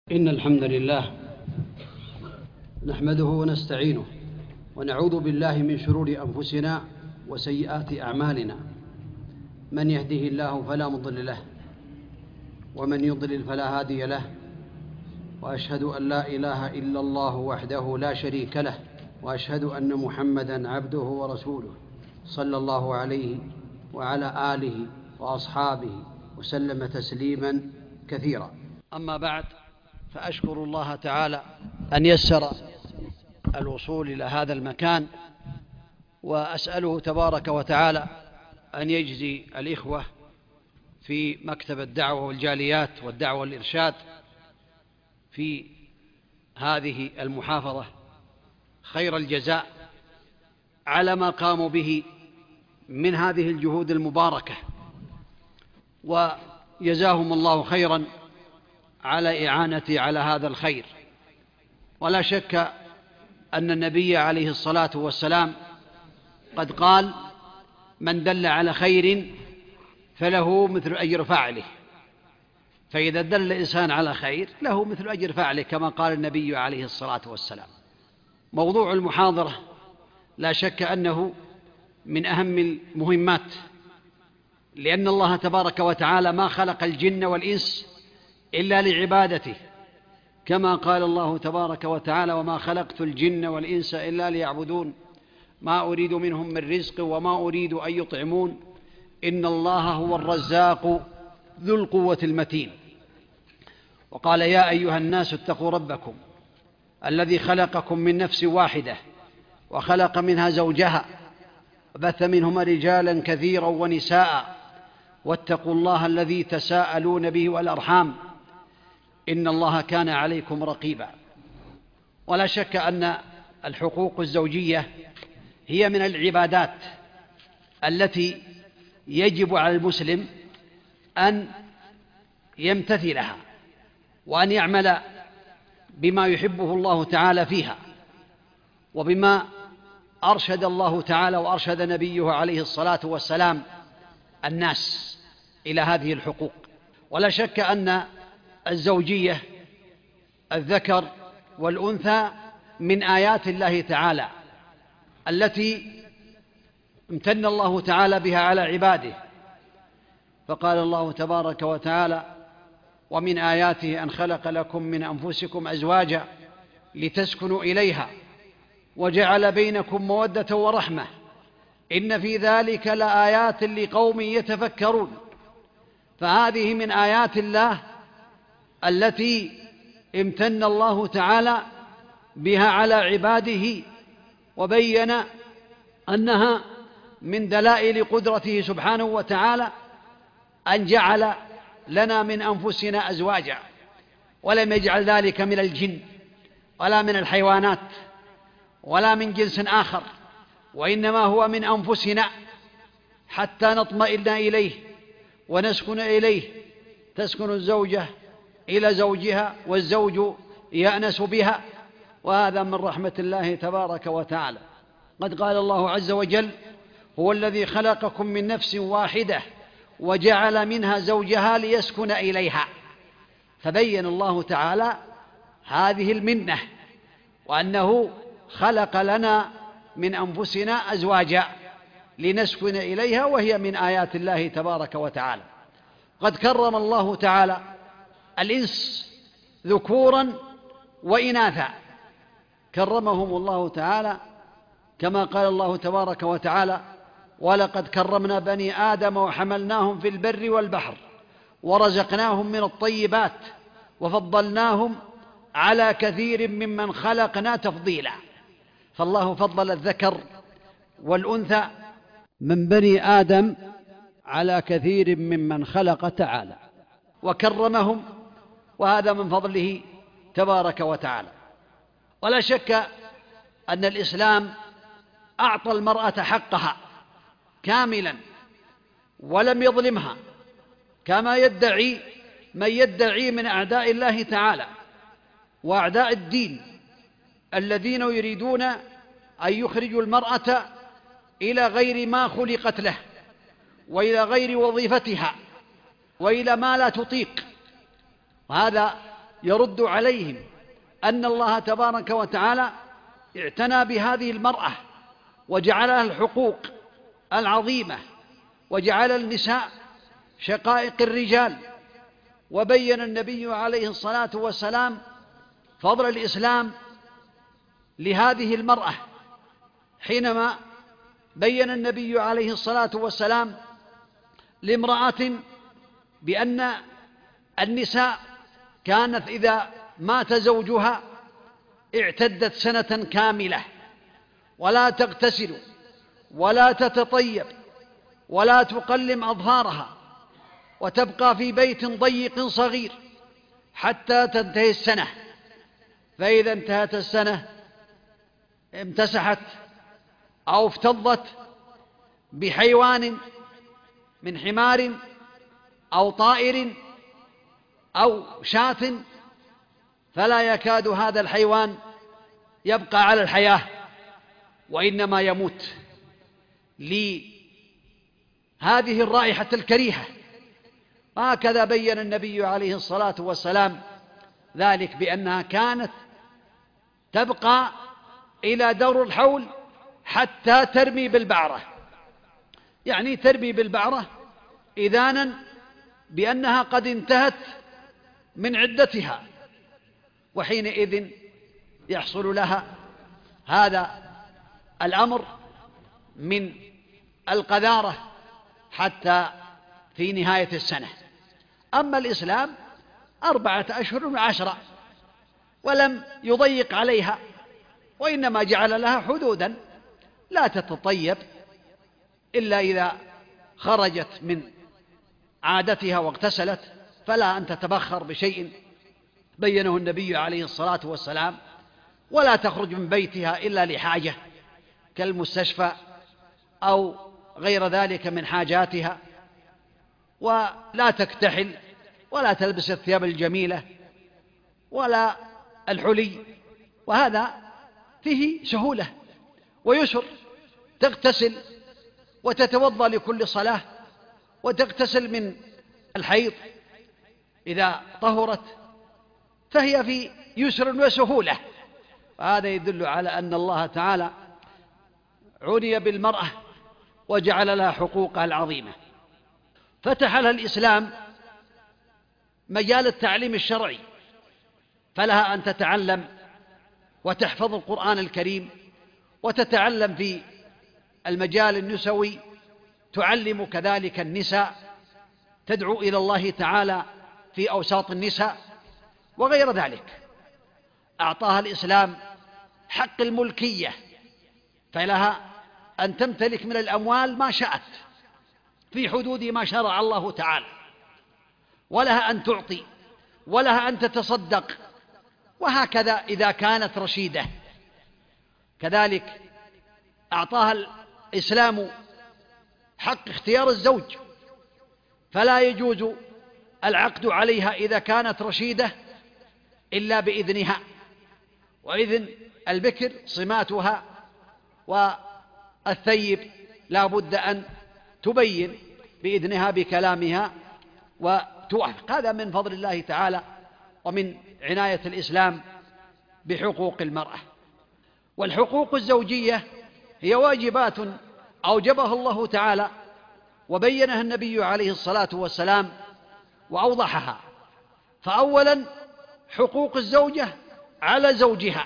إن الحمد لله نحمده ونستعينه ونعوذ بالله من شرور أنفسنا وسيئات أعمالنا. من يهده الله فلا مضل له ومن يضلل فلا هادي له، وأشهد أن لا إله إلا الله وحده لا شريك له، وأشهد أن محمدًا عبده ورسوله صلى الله عليه وعلى آله وأصحابه وسلم تسليمًا كثيرا. أما بعد، فأشكر الله تعالى أن يسر الوصول إلى هذا المكان، وأسأله تبارك وتعالى أن يجزي الإخوة في مكتب الدعوة والجاليات والدعوة والإرشاد في هذه المحافظة خير الجزاء على ما قاموا به من هذه الجهود المباركة، وجزاهم الله خيرا على إعانتي على هذا الخير. ولا شك أن النبي عليه الصلاة والسلام قد قال: من دل على خير فله مثل أجر فاعله. فإذا دل الإنسان على خير له مثل أجر فاعله كما قال النبي عليه الصلاة والسلام. موضوع المحاضرة لا شك أنه من أهم المهمات، لأن الله تبارك وتعالى ما خلق الجن والإنس إلا لعبادته، كما قال الله تبارك وتعالى: وما خلقت الجن والإنس إلا ليعبدون ما أريد منهم من رزق وما أريد أن يطعمون إن الله هو الرزاق ذو القوة المتين. وقال: يا أيها الناس اتقوا ربكم الذي خلقكم من نفس واحدة وخلق منها زوجها وبث منهما رجالا كثيرا ونساء واتقوا الله الذي تساءلون به والأرحام إن الله كان عليكم رقيبا. ولا شك أن الحقوق الزوجية هي من العبادات التي يجب على المسلم أن يمتثلها وأن يعمل بما يحبه الله تعالى فيها، وبما أرشد الله تعالى وأرشد نبيه عليه الصلاة والسلام الناس إلى هذه الحقوق. ولا شك أن الزوجية الذكر والأنثى من آيات الله تعالى التي امتن الله تعالى بها على عباده، فقال الله تبارك وتعالى: ومن آياته أن خلق لكم من أنفسكم أزواجا لتسكنوا إليها وجعل بينكم مودة ورحمة إن في ذلك لآيات لقوم يتفكرون. فهذه من آيات الله التي امتن الله تعالى بها على عباده، وبين أنها من دلائل قدرته سبحانه وتعالى أن جعل لنا من أنفسنا أزواجا، ولم يجعل ذلك من الجن ولا من الحيوانات ولا من جنس آخر، وإنما هو من أنفسنا حتى نطمئن إليه ونسكن إليه. تسكن الزوجة إلى زوجها والزوج يأنس بها، وهذا من رحمة الله تبارك وتعالى. قد قال الله عز وجل: هو الذي خلقكم من نفس واحدة وجعل منها زوجها ليسكن إليها. فبين الله تعالى هذه المنة، وأنه خلق لنا من أنفسنا أزواجا لنسكن إليها، وهي من آيات الله تبارك وتعالى. قد كرم الله تعالى الإنس ذكورا وإناثا، كرمهم الله تعالى كما قال الله تبارك وتعالى: ولقد كرمنا بني آدم وحملناهم في البر والبحر ورزقناهم من الطيبات وفضلناهم على كثير ممن خلقنا تفضيلا. فالله فضل الذكر والأنثى من بني آدم على كثير ممن خلق تعالى وكرمهم، وهذا من فضله تبارك وتعالى. ولا شك أن الإسلام أعطى المرأة حقها كاملا ولم يظلمها، كما يدعي من يدعي من أعداء الله تعالى وأعداء الدين الذين يريدون أن يخرجوا المرأة إلى غير ما خلقت له وإلى غير وظيفتها وإلى ما لا تطيق. وهذا يرد عليهم أن الله تبارك وتعالى اعتنى بهذه المرأة وجعلها الحقوق العظيمة، وجعل النساء شقائق الرجال. وبين النبي عليه الصلاة والسلام فضل الإسلام لهذه المرأة حينما بين النبي عليه الصلاة والسلام لامرأة بأن النساء كانت إذا مات زوجها اعتدت سنة كاملة، ولا تغتسل ولا تتطيب ولا تقلم أظفارها، وتبقى في بيت ضيق صغير حتى تنتهي السنة. فإذا انتهت السنة امتسحت أو افتضت بحيوان من حمار أو طائر أو شاة، فلا يكاد هذا الحيوان يبقى على الحياة، وإنما يموت لهذه الرائحة الكريهة. هكذا بين النبي عليه الصلاة والسلام ذلك بأنها كانت تبقى إلى دور الحول حتى ترمي بالبعرة، يعني ترمي بالبعرة إذانا بأنها قد انتهت من عدتها، وحينئذ يحصل لها هذا الأمر من القذارة حتى في نهاية السنة. أما الإسلام 4 أشهر و10، ولم يضيق عليها، وإنما جعل لها حدودا: لا تتطيب إلا إذا خرجت من عادتها واغتسلت، فلا أن تتبخر بشيء بينه النبي عليه الصلاة والسلام، ولا تخرج من بيتها إلا لحاجة كالمستشفى أو غير ذلك من حاجاتها، ولا تكتحل ولا تلبس الثياب الجميلة ولا الحلي. وهذا فيه سهولة ويسر، تغتسل وتتوضأ لكل صلاة، وتغتسل من الحيض إذا طهرت، فهي في يسر وسهولة. وهذا يدل على أن الله تعالى عني بالمرأة وجعل لها حقوقها العظيمة. فتح لها الإسلام مجال التعليم الشرعي، فلها أن تتعلم وتحفظ القرآن الكريم، وتتعلم في المجال النسوي، تعلم كذلك النساء، تدعو إلى الله تعالى في أوساط النساء وغير ذلك. أعطاها الإسلام حق الملكية، فلها أن تمتلك من الأموال ما شاءت في حدود ما شرع الله تعالى، ولها أن تعطي، ولها أن تتصدق، وهكذا إذا كانت رشيدة. كذلك أعطاها الإسلام حق اختيار الزوج، فلا يجوز العقد عليها إذا كانت رشيدة إلا بإذنها، وإذن البكر صماتها، والثيب لا بد أن تبين بإذنها بكلامها وتوافق. هذا من فضل الله تعالى ومن عناية الإسلام بحقوق المرأة. والحقوق الزوجية هي واجبات أوجبها الله تعالى وبينها النبي عليه الصلاة والسلام وأوضحها. فأولا حقوق الزوجة على زوجها،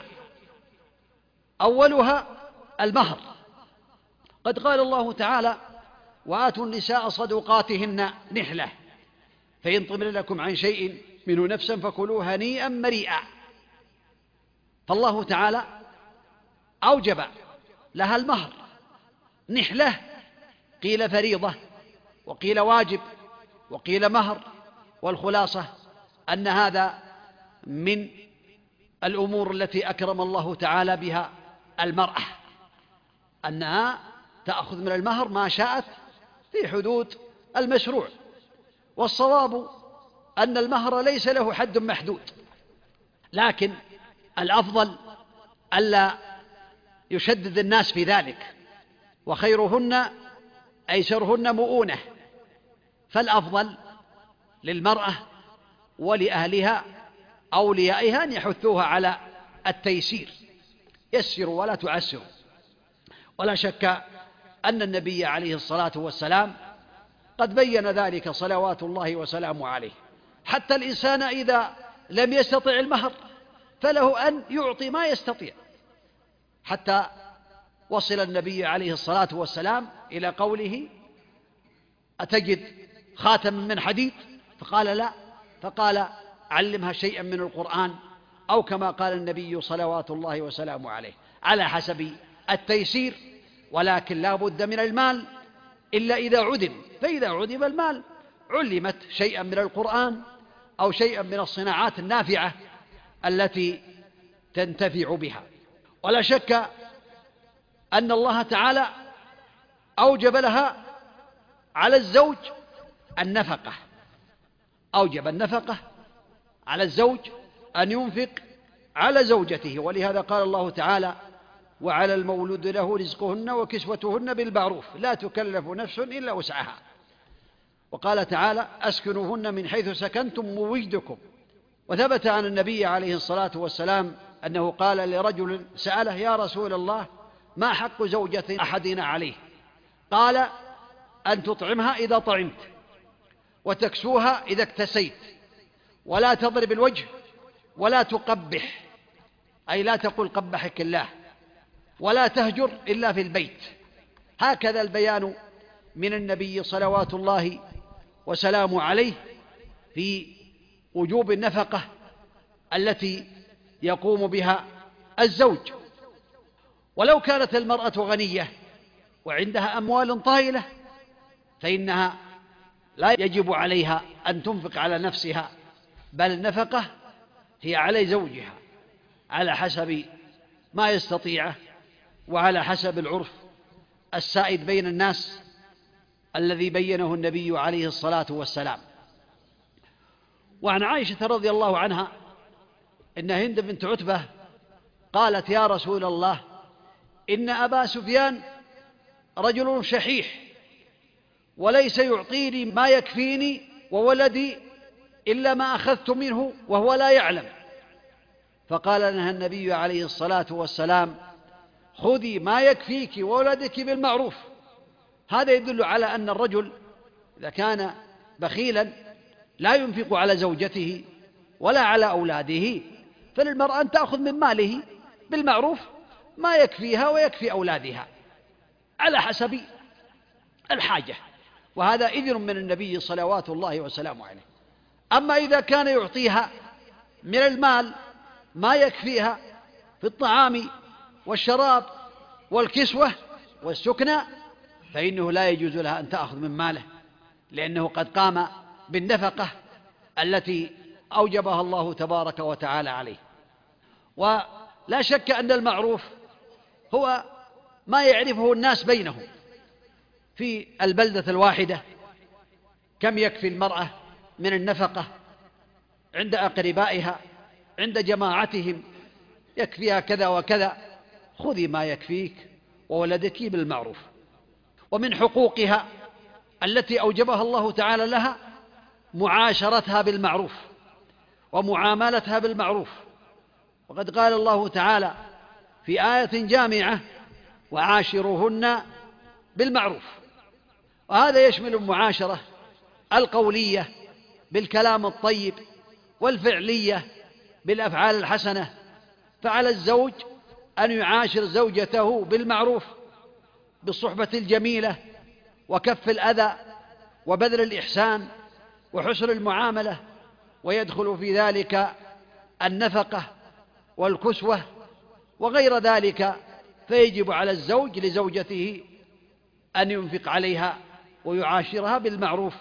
أولها المهر. قد قال الله تعالى: وآتوا النساء صدقاتهن نحلة، فإن طبن لكم عن شيء منه نفسا فكلوه هنيئا مريئا. فالله تعالى أوجب لها المهر نحلة، قيل فريضة وقيل واجب وقيل مهر، والخلاصة أن هذا من الأمور التي أكرم الله تعالى بها المرأة، أنها تأخذ من المهر ما شاءت في حدود المشروع. والصواب أن المهر ليس له حد محدود، لكن الأفضل ألا يشدد الناس في ذلك، وخيرهن أيسرهن مؤونة. فالأفضل للمرأة ولأهلها أوليائها أن يحثوها على التيسير، يسروا ولا تعسروا. ولا شك أن النبي عليه الصلاة والسلام قد بين ذلك صلوات الله وسلامه عليه. حتى الإنسان إذا لم يستطع المهر فله أن يعطي ما يستطيع، حتى وصل النبي عليه الصلاة والسلام إلى قوله: أتجد خاتم من حديد؟ فقال: لا. فقال: علمها شيئا من القرآن، أو كما قال النبي صلوات الله وسلامه عليه، على حسب التيسير. ولكن لا بد من المال إلا إذا عدم، فإذا عدم المال علمت شيئا من القرآن أو شيئا من الصناعات النافعة التي تنتفع بها. ولا شك أن الله تعالى أوجب لها على الزوج النفقة، أوجب النفقة على الزوج أن ينفق على زوجته. ولهذا قال الله تعالى: وعلى المولود له رزقهن وكسوتهن بالمعروف لا تكلف نفس إلا وسعها. وقال تعالى: أسكنوهن من حيث سكنتم من وجدكم. وثبت عن النبي عليه الصلاة والسلام أنه قال لرجل سأله: يا رسول الله، ما حق زوجة أحدنا عليه؟ قال: أن تطعمها إذا طعمت، وتكسوها إذا اكتسيت، ولا تضرب الوجه، ولا تقبح، أي لا تقل قبحك الله، ولا تهجر إلا في البيت. هكذا البيان من النبي صلوات الله وسلامه عليه في وجوب النفقة التي يقوم بها الزوج. ولو كانت المرأة غنية وعندها أموال طائلة فإنها لا يجب عليها أن تنفق على نفسها، بل النفقة هي على زوجها على حسب ما يستطيعه، وعلى حسب العرف السائد بين الناس الذي بينه النبي عليه الصلاة والسلام. وعن عائشة رضي الله عنها إن هند بنت عتبة قالت: يا رسول الله، إن أبا سفيان رجل شحيح، وليس يعطيني ما يكفيني وولدي إلا ما أخذت منه وهو لا يعلم. فقال لها النبي عليه الصلاة والسلام: خذي ما يكفيك وولدك بالمعروف. هذا يدل على أن الرجل إذا كان بخيلا لا ينفق على زوجته ولا على أولاده، فللمرأة أن تأخذ من ماله بالمعروف ما يكفيها ويكفي أولادها على حسب الحاجة، وهذا إذن من النبي صلوات الله وسلامه عليه. أما إذا كان يعطيها من المال ما يكفيها في الطعام والشراب والكسوة والسكنى فإنه لا يجوز لها أن تأخذ من ماله، لأنه قد قام بالنفقة التي أوجبها الله تبارك وتعالى عليه. ولا شك أن المعروف هو ما يعرفه الناس بينهم في البلدة الواحدة، كم يكفي المرأة من النفقة عند أقربائها، عند جماعتهم يكفيها كذا وكذا، خذي ما يكفيك وولدك بالمعروف. ومن حقوقها التي أوجبها الله تعالى لها معاشرتها بالمعروف ومعاملتها بالمعروف. وقد قال الله تعالى في آية جامعة: وعاشروهن بالمعروف. وهذا يشمل المعاشرة القولية بالكلام الطيب، والفعلية بالأفعال الحسنة. فعلى الزوج أن يعاشر زوجته بالمعروف بالصحبة الجميلة وكف الأذى وبذل الإحسان وحسن المعاملة، ويدخل في ذلك النفقة والكسوة وغير ذلك. فيجب على الزوج لزوجته أن ينفق عليها ويعاشرها بالمعروف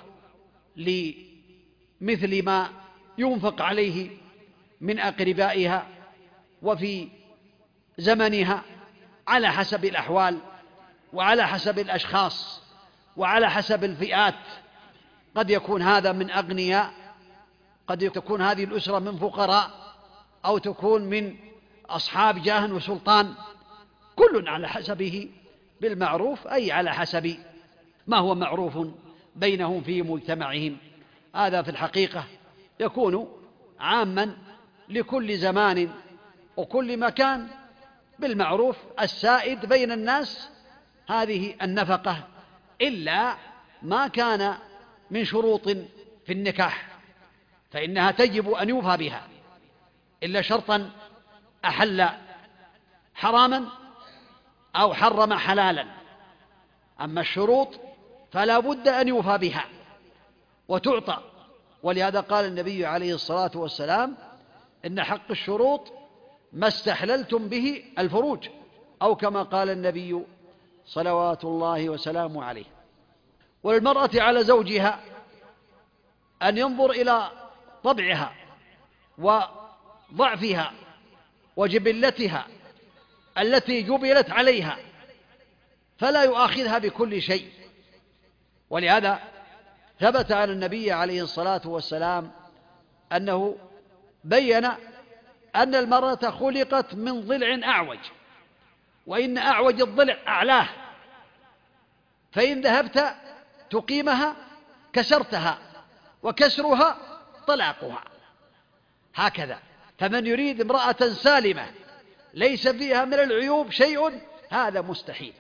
لمثل ما ينفق عليه من أقربائها وفي زمنها، على حسب الأحوال وعلى حسب الأشخاص وعلى حسب الفئات. قد يكون هذا من أغنياء، قد تكون هذه الأسرة من فقراء، أو تكون من أصحاب جاه وسلطان، كل على حسبه بالمعروف، أي على حسب ما هو معروف بينهم في مجتمعهم. هذا في الحقيقة يكون عاما لكل زمان وكل مكان بالمعروف السائد بين الناس هذه النفقة، إلا ما كان من شروط في النكاح فإنها تجب أن يوفى بها، إلا شرطا أحل حراما أو حرم حلالا. أما الشروط فلا بد أن يوفى بها وتعطى. ولهذا قال النبي عليه الصلاة والسلام: إن حق الشروط ما استحللتم به الفروج، أو كما قال النبي صلوات الله وسلامه عليه. وللمرأة على زوجها أن ينظر إلى طبعها وضعفها وجبلتها التي جبلت عليها، فلا يؤاخذها بكل شيء. ولهذا ثبت عن النبي عليه الصلاة والسلام أنه بين أن المرأة خلقت من ضلع أعوج، وإن أعوج الضلع أعلاه، فإن ذهبت تقيمها كسرتها، وكسرها طلاقها، هكذا. فمن يريد امرأة سالمة ليس فيها من العيوب شيء هذا مستحيل.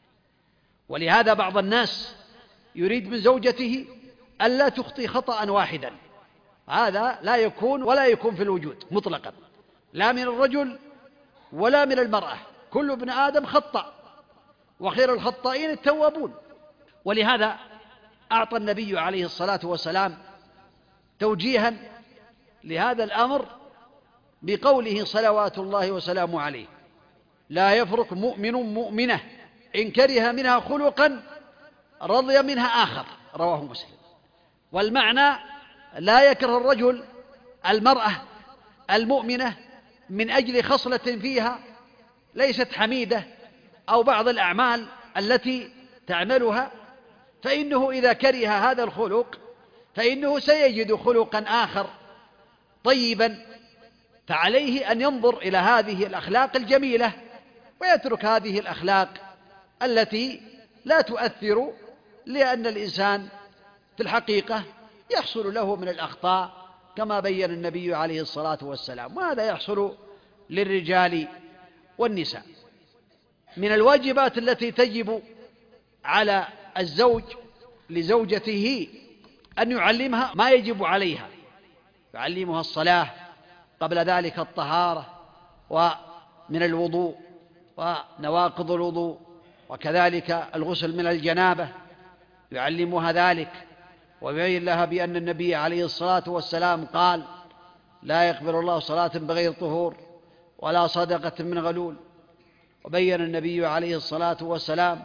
ولهذا بعض الناس يريد من زوجته ألا تخطي خطأ واحدا، هذا لا يكون ولا يكون في الوجود مطلقا، لا من الرجل ولا من المرأة، كل ابن آدم خطأ وخير الخطائين التوابون. ولهذا أعطى النبي عليه الصلاة والسلام توجيها لهذا الأمر بقوله صلوات الله وسلامه عليه: لا يفرق مؤمن مؤمنة إن كره منها خلقا رضي منها آخر، رواه مسلم. والمعنى: لا يكره الرجل المرأة المؤمنة من أجل خصلة فيها ليست حميدة أو بعض الأعمال التي تعملها، فإنه إذا كره هذا الخلق فإنه سيجد خلقا آخر طيبا، فعليه أن ينظر إلى هذه الأخلاق الجميلة ويترك هذه الأخلاق التي لا تؤثر، لأن الإنسان في الحقيقة يحصل له من الأخطاء كما بين النبي عليه الصلاة والسلام، وهذا يحصل للرجال والنساء. من الواجبات التي تجب على الزوج لزوجته أن يعلمها ما يجب عليها، يعلمها الصلاة، قبل ذلك الطهارة، ومن الوضوء ونواقض الوضوء، وكذلك الغسل من الجنابة يعلمها ذلك، ويبين لها بأن النبي عليه الصلاة والسلام قال: لا يقبل الله صلاة بغير طهور ولا صدقة من غلول. وبين النبي عليه الصلاة والسلام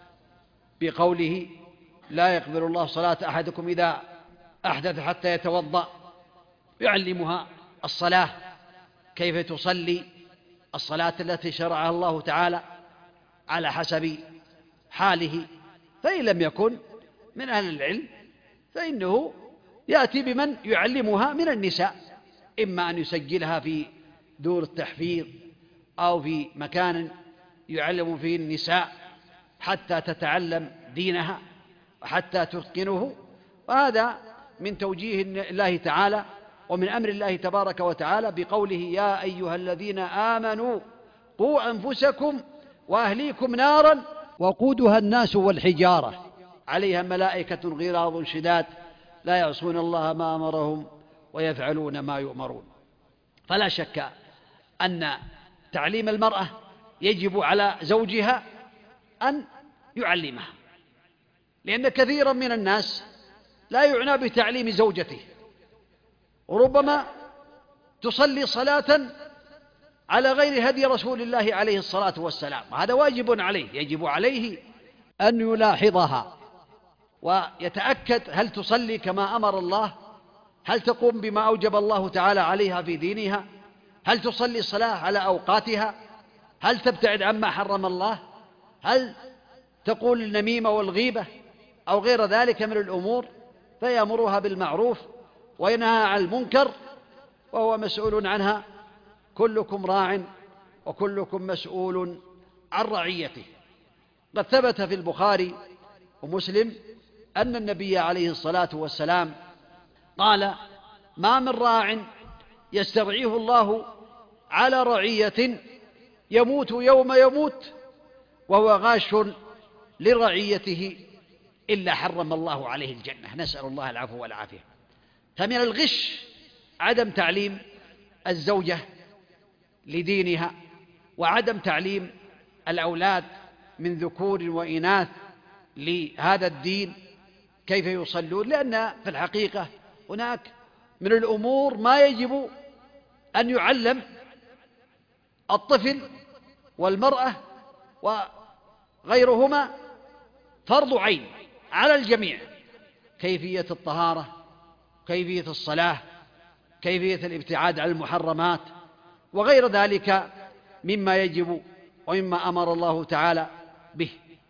بقوله: لا يقبل الله صلاة أحدكم إذا أحدث حتى يتوضأ، يعلمها الصلاة، كيف تصلي الصلاة التي شرعها الله تعالى على حسب حاله. فإن لم يكن من أهل العلم فإنه يأتي بمن يعلمها من النساء، إما أن يسجلها في دور التحفيظ أو في مكان يعلم فيه النساء حتى تتعلم دينها وحتى تتقنه. وهذا من توجيه الله تعالى ومن أمر الله تبارك وتعالى بقوله: يا أيها الذين آمنوا قوا أنفسكم وأهليكم نارا وقودها الناس والحجارة عليها ملائكة غلاظ شداد لا يعصون الله ما أمرهم ويفعلون ما يؤمرون. فلا شك أن تعليم المرأة يجب على زوجها أن يعلمها، لأن كثيرا من الناس لا يعنى بتعليم زوجته، وربما تصلي صلاة على غير هدي رسول الله عليه الصلاة والسلام، وهذا واجب عليه، يجب عليه أن يلاحظها ويتأكد هل تصلي كما أمر الله، هل تقوم بما أوجب الله تعالى عليها في دينها، هل تصلي الصلاة على أوقاتها، هل تبتعد عما حرم الله، هل تقول النميمة والغيبة أو غير ذلك من الأمور. فيأمرها بالمعروف وينهى عن المنكر، وهو مسؤول عنها. كلكم راع وكلكم مسؤول عن رعيته. قد ثبت في البخاري ومسلم أن النبي عليه الصلاة والسلام قال: ما من راع يسترعيه الله على رعية يموت يوم يموت وهو غاش لرعيته إلا حرم الله عليه الجنة، نسأل الله العفو والعافية. فمن الغش عدم تعليم الزوجة لدينها، وعدم تعليم الأولاد من ذكور وإناث لهذا الدين كيف يصلون، لأن في الحقيقة هناك من الأمور ما يجب أن يعلم الطفل والمرأة وغيرهما، فرض عين على الجميع: كيفية الطهارة، كيفية الصلاة، كيفية الابتعاد عن المحرمات، وغير ذلك مما يجب ومما أمر الله تعالى به.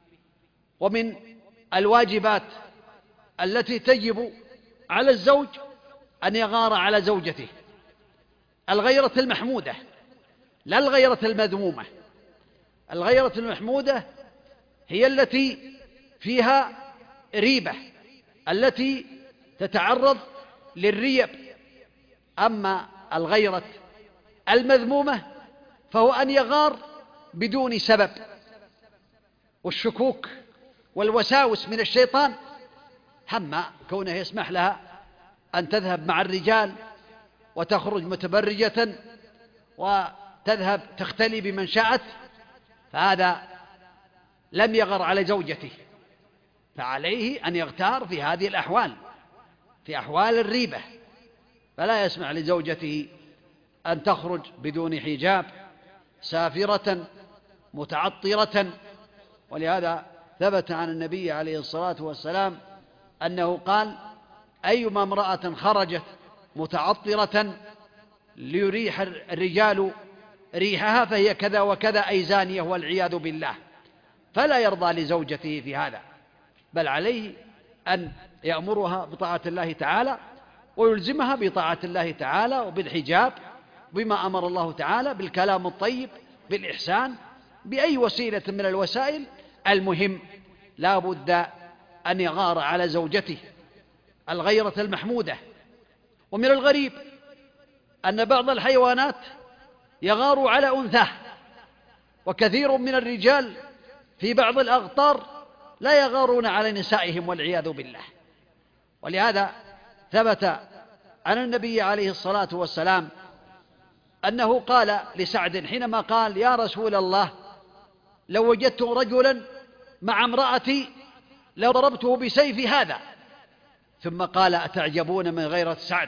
ومن الواجبات التي تجب على الزوج أن يغار على زوجته الغيرة المحمودة، لا الغيرة المذمومة. الغيرة المحمودة هي التي فيها ريبة، التي تتعرض للريب. أما الغيرة المذمومة فهو أن يغار بدون سبب، والشكوك والوساوس من الشيطان، أما كونه يسمح لها أن تذهب مع الرجال وتخرج متبرجة وتذهب تختلي بمن شاءت، فهذا لم يغر على زوجته، فعليه أن يغتار في هذه الأحوال، في أحوال الريبة، فلا يسمح لزوجته أن تخرج بدون حجاب سافرة متعطرة. ولهذا ثبت عن النبي عليه الصلاة والسلام أنه قال: أيما امرأة خرجت متعطرة ليريح الرجال ريحها فهي كذا وكذا، أي زانية والعياذ بالله. فلا يرضى لزوجته في هذا، بل عليه أن يأمرها بطاعة الله تعالى ويلزمها بطاعة الله تعالى وبالحجاب بما أمر الله تعالى، بالكلام الطيب، بالإحسان، بأي وسيلة من الوسائل. المهم لا بد أن يغار على زوجته الغيرة المحمودة. ومن الغريب أن بعض الحيوانات يغار على أنثاه، وكثير من الرجال في بعض الأغطار لا يغارون على نسائهم والعياذ بالله. ولهذا ثبت عن النبي عليه الصلاة والسلام أنه قال لسعد حينما قال: يا رسول الله، لو وجدت رجلا مع امرأتي لضربته بسيف هذا. ثم قال: أتعجبون من غيرة سعد؟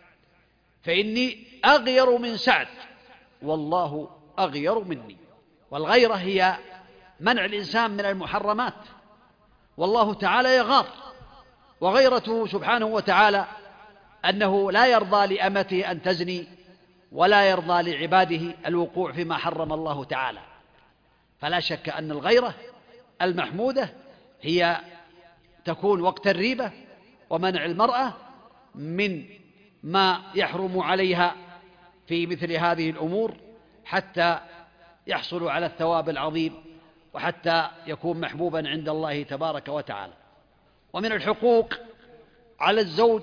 فإني أغير من سعد والله أغير مني. والغيرة هي منع الإنسان من المحرمات، والله تعالى يغار. وغيرته سبحانه وتعالى أنه لا يرضى لأمته أن تزني، ولا يرضى لعباده الوقوع فيما حرم الله تعالى. فلا شك أن الغيرة المحمودة هي تكون وقت الريبة ومنع المرأة من ما يحرم عليها في مثل هذه الأمور، حتى يحصل على الثواب العظيم وحتى يكون محبوبا عند الله تبارك وتعالى. ومن الحقوق على الزوج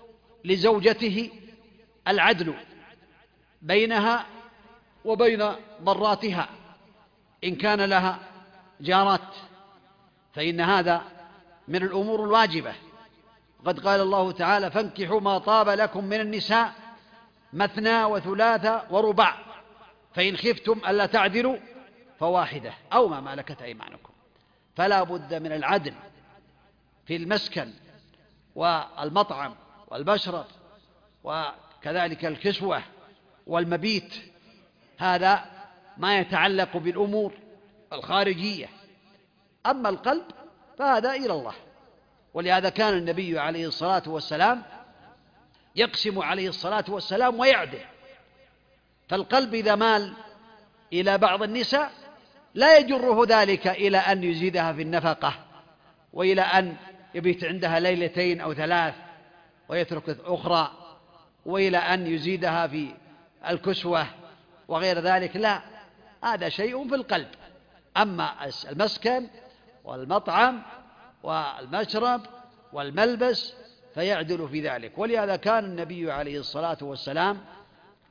لزوجته العدل بينها وبين ضراتها، إن كان لها جارات فإن هذا من الأمور الواجبة. قد قال الله تعالى: فانكحوا ما طاب لكم من النساء مثنى وثلاث ورباع، فإن خفتم ألا تعدلوا فواحدة أو ما ملكت أيمانكم. فلا بد من العدل في المسكن والمطعم والمشرب، وكذلك الكسوة والمبيت. هذا ما يتعلق بالأمور الخارجية. أما القلب فهذا إلى الله. ولهذا كان النبي عليه الصلاة والسلام يقسم عليه الصلاة والسلام ويعدل. فالقلب إذا مال إلى بعض النساء لا يجره ذلك إلى أن يزيدها في النفقة، وإلى أن يبيت عندها ليلتين أو ثلاث ويترك أخرى، وإلى أن يزيدها في الكسوة وغير ذلك. لا، هذا شيء في القلب. أما المسكن والمطعم والمشرب والملبس فيعدل في ذلك. ولهذا كان النبي عليه الصلاة والسلام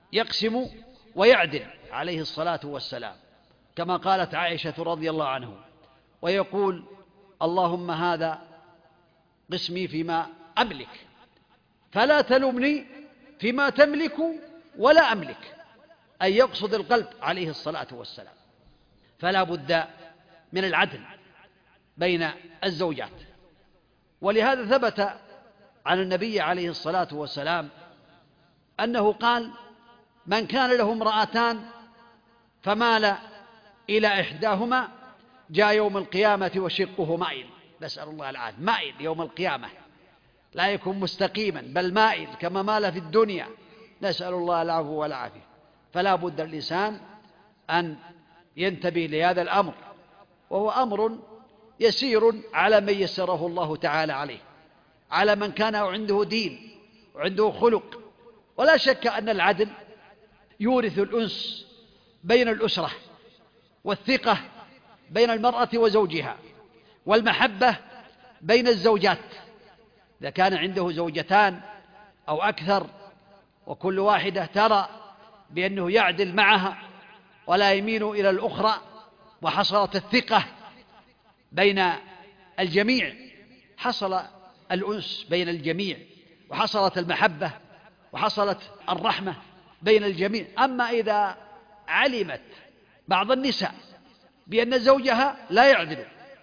يقسم ويعدل عليه الصلاة والسلام، كما قالت عائشة رضي الله عنه، ويقول: اللهم هذا قسمي فيما أملك فلا تلمني فيما تملك ولا أملك، أن يقصد القلب عليه الصلاة والسلام. فلا بد من العدل بين الزوجات. ولهذا ثبت عن النبي عليه الصلاة والسلام أنه قال: من كان له امرأتان فمال إلى إحداهما جاء يوم القيامة وشقه مائل. نسأل الله العافية. مائل يوم القيامة، لا يكون مستقيما بل مائل كما مال في الدنيا، نسأل الله العفو والعافية. فلا بد الإنسان أن ينتبه لهذا الأمر، وهو أمر يسير على من يسره الله تعالى عليه، على من كان عنده دين وعنده خلق. ولا شك أن العدل يورث الأنس بين الأسرة، والثقة بين المرأة وزوجها، والمحبة بين الزوجات. إذا كان عنده زوجتان أو أكثر وكل واحدة ترى بأنه يعدل معها ولا يميل إلى الأخرى، وحصلت الثقة بين الجميع، حصل الأنس بين الجميع، وحصلت المحبة، وحصلت الرحمة بين الجميع. أما إذا علمت بعض النساء بأن زوجها لا يعدل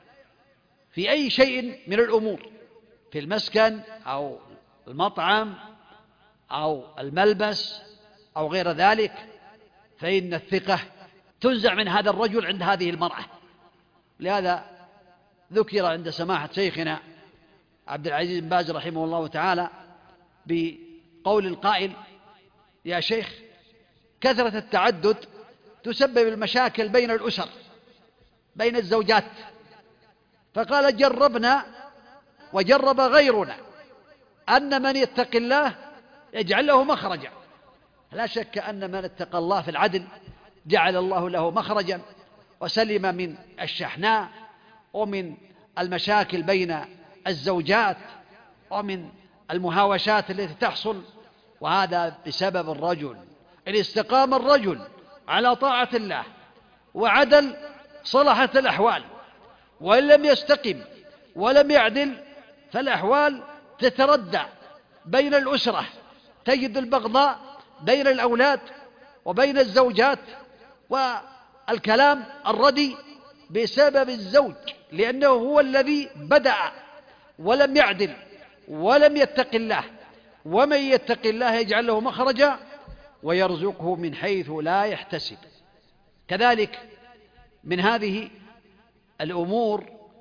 في أي شيء من الأمور، في المسكن أو المطعم أو الملبس أو غير ذلك، فإن الثقة تنزع من هذا الرجل عند هذه المرأة. لهذا ذكر عند سماحة شيخنا عبد العزيز بن باز رحمه الله تعالى بقول القائل: يا شيخ، كثرة التعدد تسبب المشاكل بين الأسر، بين الزوجات. فقال: جربنا وجرب غيرنا أن من يتق الله يجعل له مخرجا. لا شك أن من اتقى الله في العدل جعل الله له مخرجا، وسلم من الشحناء ومن المشاكل بين الزوجات ومن المهاوشات التي تحصل. وهذا بسبب الرجل. إن استقام الرجل على طاعة الله وعدل صلحت الأحوال، وإن لم يستقم ولم يعدل فالأحوال تتردى بين الأسرة، تجد البغضاء بين الأولاد وبين الزوجات، والكلام الردي بسبب الزوج، لأنه هو الذي بدأ ولم يعدل ولم يتق الله. ومن يتق الله يجعل له مخرجا ويرزقه من حيث لا يحتسب. كذلك من هذه الأمور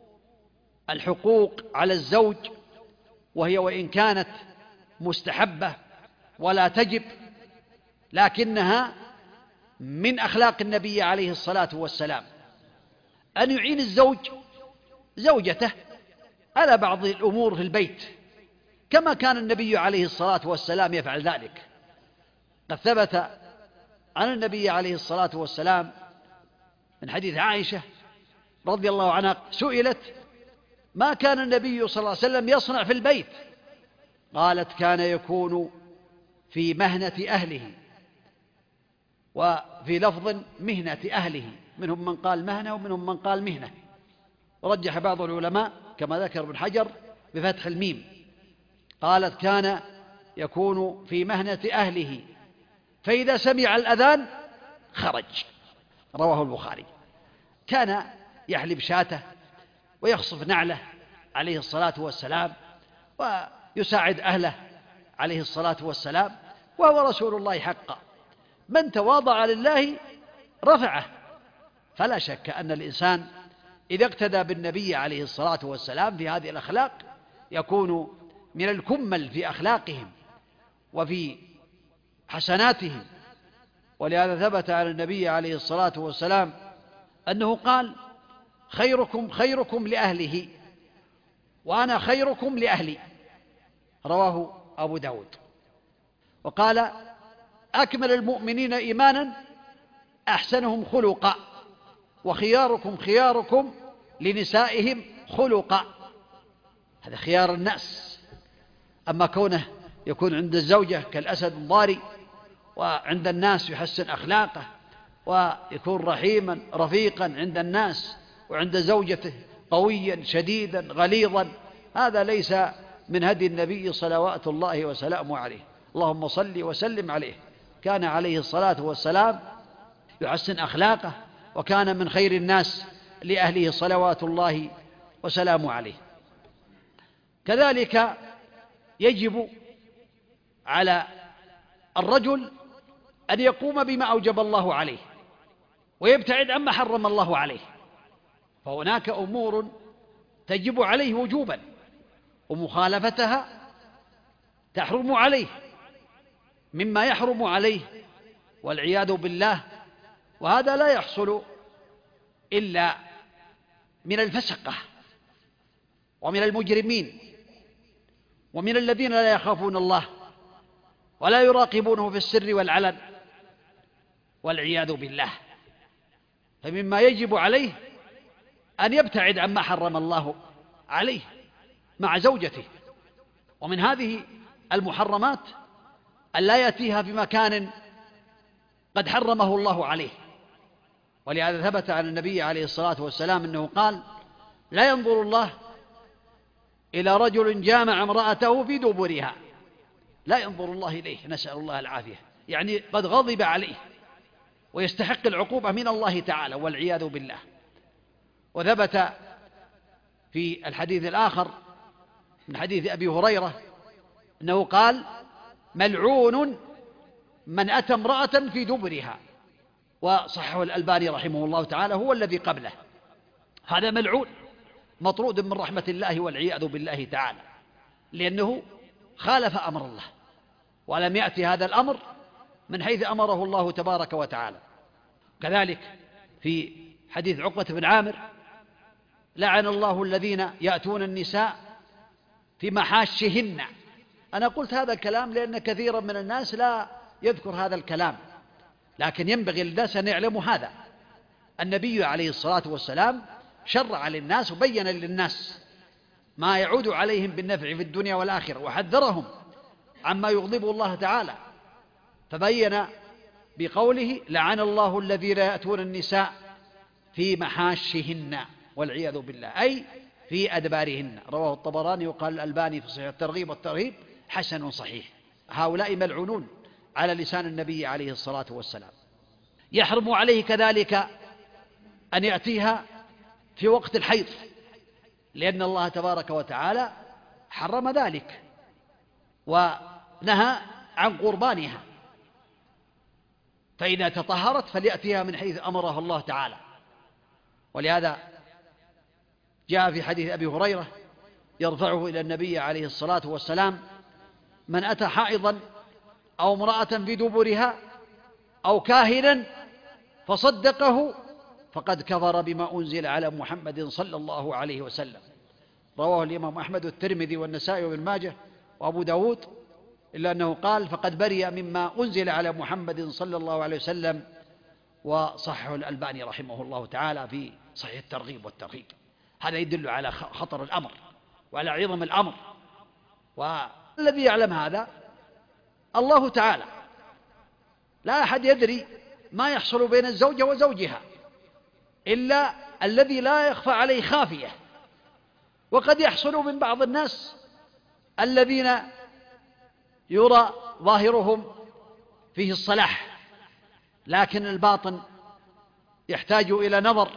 الحقوق على الزوج، وهي وإن كانت مستحبة ولا تجب، لكنها من أخلاق النبي عليه الصلاة والسلام أن يعين الزوج زوجته على بعض الأمور في البيت، كما كان النبي عليه الصلاة والسلام يفعل ذلك. قد ثبت عن النبي عليه الصلاة والسلام من حديث عائشة رضي الله عنها سئلت: ما كان النبي صلى الله عليه وسلم يصنع في البيت؟ قالت: كان يكون في مهنة أهله، وفي لفظ مهنة أهله، منهم من قال مهنة ومنهم من قال مهنة، ورجح بعض العلماء كما ذكر ابن حجر بفتح الميم. قالت: كان يكون في مهنة أهله، فإذا سمع الأذان خرج. رواه البخاري. كان يحلب شاته ويخصف نعله عليه الصلاة والسلام، ويساعد أهله عليه الصلاة والسلام، وهو رسول الله حقا. من تواضع لله رفعه. فلا شك أن الإنسان إذا اقتدى بالنبي عليه الصلاة والسلام في هذه الأخلاق يكون من الكمل في أخلاقهم وفي حسناتهم. ولهذا ثبت على النبي عليه الصلاة والسلام أنه قال: خيركم خيركم لأهله وأنا خيركم لأهلي. رواه أبو داود. وقال: أكمل المؤمنين إيمانا أحسنهم خلقا، وخياركم خياركم لنسائهم خلقا. هذا خيار الناس. أما كونه يكون عند الزوجة كالأسد الضاري وعند الناس يحسن أخلاقه ويكون رحيما رفيقا عند الناس، وعند زوجته قويا شديدا غليظا. هذا ليس من هدي النبي صلوات الله وسلامه عليه. اللهم صل وسلم عليه. كان عليه الصلاة والسلام يحسن أخلاقه، وكان من خير الناس لأهله صلوات الله وسلامه عليه. كذلك يجب على الرجل أن يقوم بما أوجب الله عليه ويبتعد عما حرم الله عليه. فهناك أمور تجب عليه وجوبا، ومخالفتها تحرم عليه مما يحرم عليه والعياذ بالله. وهذا لا يحصل إلا من الفسقة ومن المجرمين ومن الذين لا يخافون الله ولا يراقبونه في السر والعلن والعياذ بالله. فمما يجب عليه أن يبتعد عما حرم الله عليه مع زوجته. ومن هذه المحرمات أن لا يأتيها في مكان قد حرمه الله عليه. ولهذا ثبت عن النبي عليه الصلاة والسلام أنه قال: لا ينظر الله إلى رجل جامع امرأته في دبرها. لا ينظر الله إليه، نسأل الله العافية، يعني قد غضب عليه ويستحق العقوبة من الله تعالى والعياذ بالله. وثبت في الحديث الآخر من حديث أبي هريرة أنه قال: ملعون من أتى امرأة في دبرها. وصححه الألباني رحمه الله تعالى هو الذي قبله. هذا ملعون مطرود من رحمة الله والعياذ بالله تعالى، لأنه خالف أمر الله ولم يأتي هذا الأمر من حيث أمره الله تبارك وتعالى. كذلك في حديث عقبة بن عامر: لعن الله الذين يأتون النساء في محاشهن. أنا قلت هذا الكلام لأن كثيرا من الناس لا يذكر هذا الكلام، لكن ينبغي للناس أن يعلموا هذا. النبي عليه الصلاة والسلام شرع للناس وبين للناس ما يعود عليهم بالنفع في الدنيا والآخرة، وحذرهم عما يغضب الله تعالى، فبين بقوله: لعن الله الذين يأتون النساء في محاشهن والعياذ بالله، أي في أدبارهن. رواه الطبراني وقال الألباني في صحيح الترغيب والترهيب حسن صحيح. هؤلاء ملعونون على لسان النبي عليه الصلاة والسلام. يحرم عليه كذلك أن يأتيها في وقت الحيض، لأن الله تبارك وتعالى حرم ذلك ونهى عن قربانها، فإذا تطهرت فليأتيها من حيث أمرها الله تعالى. ولهذا جاء في حديث أبي هريرة يرفعه إلى النبي عليه الصلاة والسلام: من أتى حائضا أو امرأة في دبرها أو كاهنا فصدقه فقد كفر بما أنزل على محمد صلى الله عليه وسلم. رواه الإمام أحمد والترمذي والنسائي وابن ماجه وأبو داود، إلا أنه قال: فقد برئ مما أنزل على محمد صلى الله عليه وسلم. وصححه الألباني رحمه الله تعالى في صحيح الترغيب والترهيب. هذا يدل على خطر الأمر وعلى عظم الأمر، والذي يعلم هذا الله تعالى. لا أحد يدري ما يحصل بين الزوجة وزوجها إلا الذي لا يخفى عليه خافية. وقد يحصل من بعض الناس الذين يرى ظاهرهم فيه الصلاح، لكن الباطن يحتاج إلى نظر،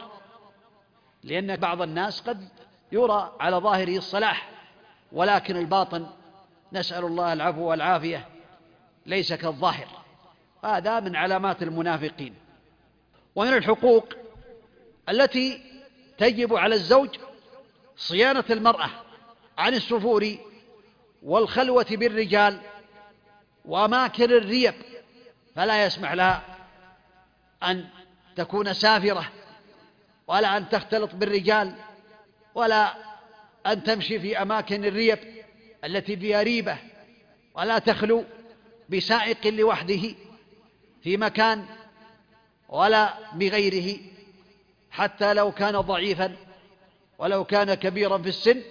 لأن بعض الناس قد يرى على ظاهره الصلاح ولكن الباطن نسأل الله العفو والعافية ليس كالظاهر. هذا من علامات المنافقين. ومن الحقوق التي تجب على الزوج صيانة المرأة عن السفور والخلوة بالرجال وأماكن الريب، فلا يسمح لها أن تكون سافرة ولا أن تختلط بالرجال ولا أن تمشي في أماكن الريب التي فيها ريبة، ولا تخلو بسائق لوحده في مكان ولا بغيره، حتى لو كان ضعيفا ولو كان كبيرا في السن،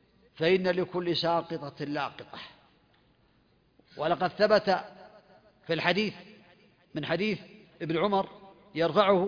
فإن لكل ساقطة لاقطة. ولقد ثبت في في الحديث من حديث ابن عمر يرفعه: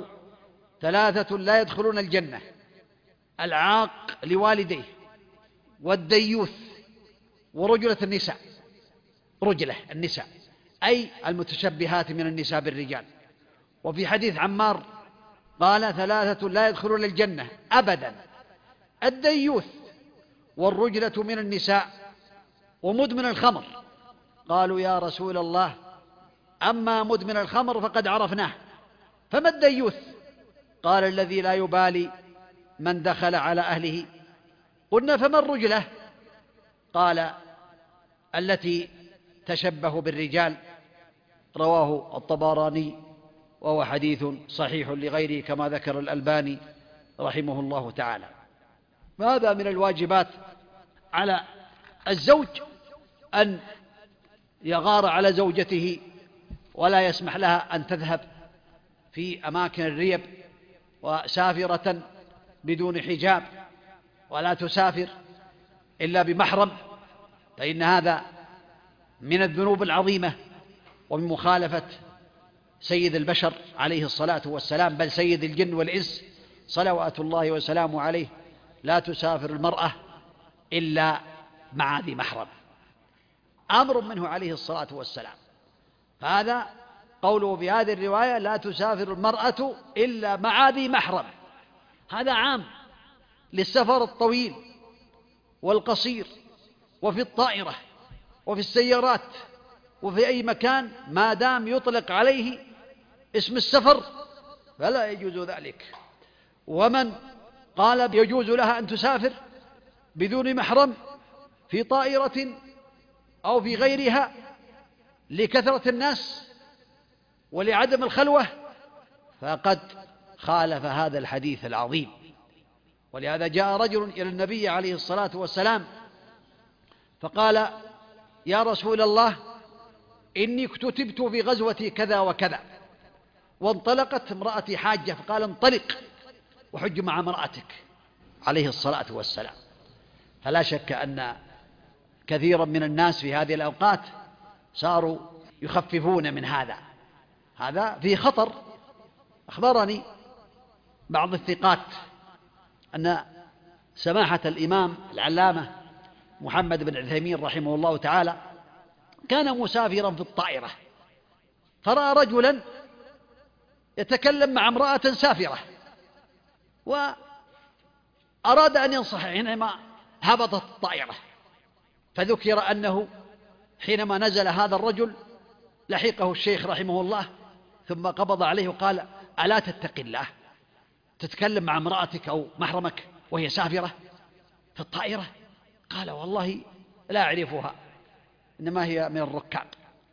3 لا يدخلون الجنة: العاق لوالديه، والديوث، ورجلة النساء. رجلة النساء أي المتشبهات من النساء بالرجال. وفي حديث عمار قال: 3 لا يدخلون الجنة أبدا: الديوث، والرجلة من النساء، ومدمن الخمر. قالوا: يا رسول الله، أما مدمن الخمر فقد عرفناه، فما الديوث؟ قال: الذي لا يبالي من دخل على أهله. قلنا: فما الرجلة؟ قال: التي تشبه بالرجال. رواه الطبراني وهو حديث صحيح لغيره كما ذكر الألباني رحمه الله تعالى. فهذا من الواجبات على الزوج أن يغار على زوجته ولا يسمح لها أن تذهب في أماكن الريب وسافرة بدون حجاب، ولا تسافر إلا بمحرم، فإن هذا من الذنوب العظيمة ومن مخالفة سيد البشر عليه الصلاة والسلام، بل سيد الجن والإنس صلوات الله وسلامه عليه: لا تسافر المرأة إلا مع ذي محرم. أمر منه عليه الصلاة والسلام. فهذا قوله في هذه الرواية: لا تسافر المرأة إلا مع ذي محرم. هذا عام للسفر الطويل والقصير، وفي الطائرة، وفي السيارات، وفي أي مكان ما دام يطلق عليه اسم السفر فلا يجوز ذلك. ومن قال يجوز لها أن تسافر بدون محرم في طائرة أو في غيرها لكثرة الناس ولعدم الخلوة فقد خالف هذا الحديث العظيم. ولهذا جاء رجل إلى النبي عليه الصلاة والسلام فقال: يا رسول الله، إني اكتتبت في غزوة كذا وكذا، وانطلقت امرأتي حاجة، فقال: انطلق وحج مع امرأتك عليه الصلاة والسلام. فلا شك أن كثيرا من الناس في هذه الأوقات صاروا يخففون من هذا فيه خطر. أخبرني بعض الثقات أن سماحة الإمام العلامة محمد بن عثيمين رحمه الله تعالى كان مسافرا في الطائرة، فرأى رجلا يتكلم مع امرأة سافرة، وأراد أن ينصح حينما هبطت الطائرة. فذكر أنه حينما نزل هذا الرجل لحقه الشيخ رحمه الله ثم قبض عليه وقال: ألا تتق الله، تتكلم مع امرأتك أو محرمك وهي سافرة في الطائرة؟ قال: والله لا أعرفها، إنما هي من الركاب.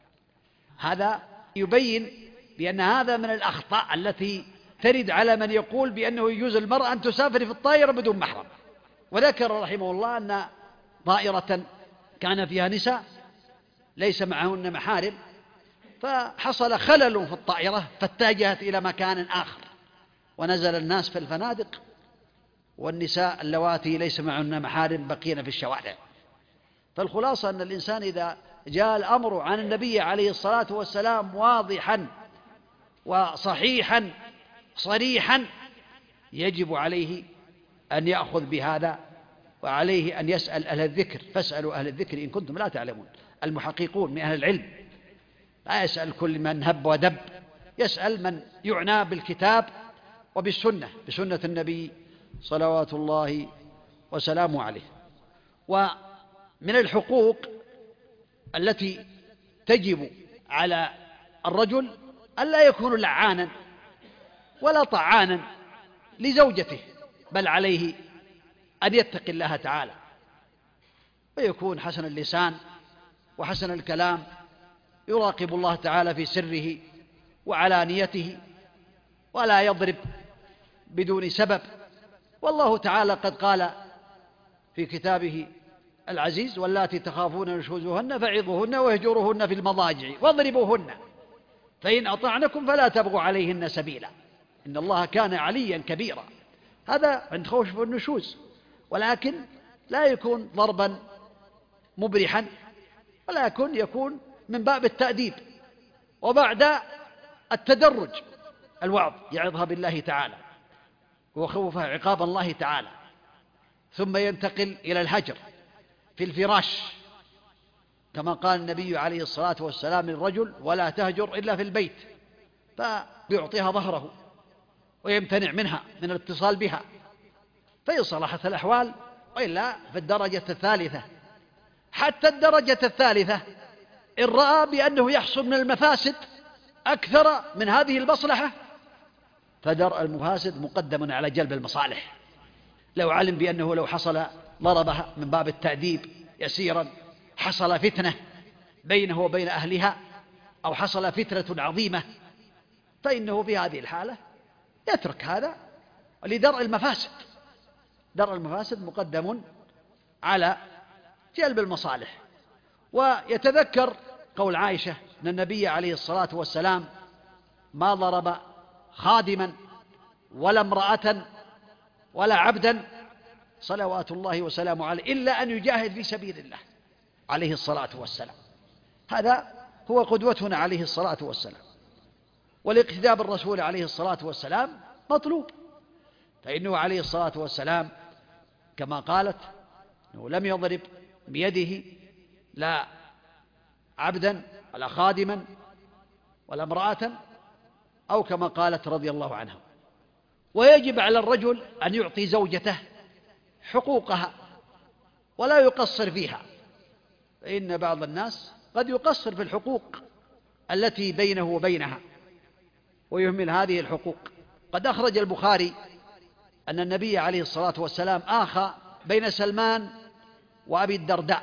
هذا يبين بأن هذا من الأخطاء التي ترد على من يقول بأنه يجوز المرأة أن تسافر في الطائرة بدون محرم. وذكر رحمه الله أن طائرة كان فيها نساء ليس معهن محارم، فحصل خلل في الطائرة فاتجهت إلى مكان آخر، ونزل الناس في الفنادق، والنساء اللواتي ليس معهن محارم بقين في الشوارع. فالخلاصة أن الإنسان إذا جاء الأمر عن النبي عليه الصلاة والسلام واضحا وصحيحا صريحا يجب عليه أن يأخذ بهذا، وعليه أن يسأل أهل الذكر. فاسألوا أهل الذكر إن كنتم لا تعلمون. المحققون من أهل العلم، لا يسأل كل من هب ودب، يسأل من يعنى بالكتاب وبالسنة، بسنة النبي صلوات الله وسلامه عليه. ومن الحقوق التي تجب على الرجل ألا يكون لعانا ولا طعانا لزوجته، بل عليه أن يتقي الله تعالى ويكون حسن اللسان وحسن الكلام، يراقب الله تعالى في سره وعلانيته، ولا يضرب بدون سبب. والله تعالى قد قال في كتابه العزيز: واللاتي تخافون نشوزهن فعظوهن واهجروهن في المضاجع واضربوهن فإن أطعنكم فلا تبغوا عليهن سبيلا إن الله كان عليا كبيرا. هذا عند خوف النشوز، ولكن لا يكون ضربا مبرحا، ولكن يكون من باب التأديب، وبعد التدرج الوعظ يعظها بالله تعالى وخوفها عقاب الله تعالى، ثم ينتقل إلى الهجر في الفراش، كما قال النبي عليه الصلاة والسلام للرجل: ولا تهجر إلا في البيت، فيعطيها ظهره ويمتنع منها من الاتصال بها، فإن صلحت الأحوال، وإلا في الدرجة الثالثة. حتى الدرجة الثالثة إن رأى بأنه يحصل من المفاسد أكثر من هذه المصلحة، فدرء المفاسد مقدم على جلب المصالح. لو علم بأنه لو حصل ضربها من باب التأديب يسيرا حصل فتنة بينه وبين أهلها، أو حصل فتنة عظيمة، فإنه في هذه الحالة يترك هذا لدرء المفاسد. درء المفاسد مقدم على جلب المصالح. ويتذكر قول عائشة أن النبي عليه الصلاة والسلام ما ضرب خادما ولا امرأة ولا عبدا صلوات الله وسلامه عليه إلا أن يجاهد في سبيل الله عليه الصلاة والسلام. هذا هو قدوتنا عليه الصلاة والسلام، والاقتداء بالرسول عليه الصلاة والسلام مطلوب، فإنه عليه الصلاة والسلام كما قالت أنه لم يضرب بيده لا عبدا ولا خادما ولا امرأة، أو كما قالت رضي الله عنها. ويجب على الرجل أن يعطي زوجته حقوقها ولا يقصر فيها، فإن بعض الناس قد يقصر في الحقوق التي بينه وبينها ويهمل هذه الحقوق. قد أخرج البخاري أن النبي عليه الصلاة والسلام آخى بين سلمان وأبي الدرداء،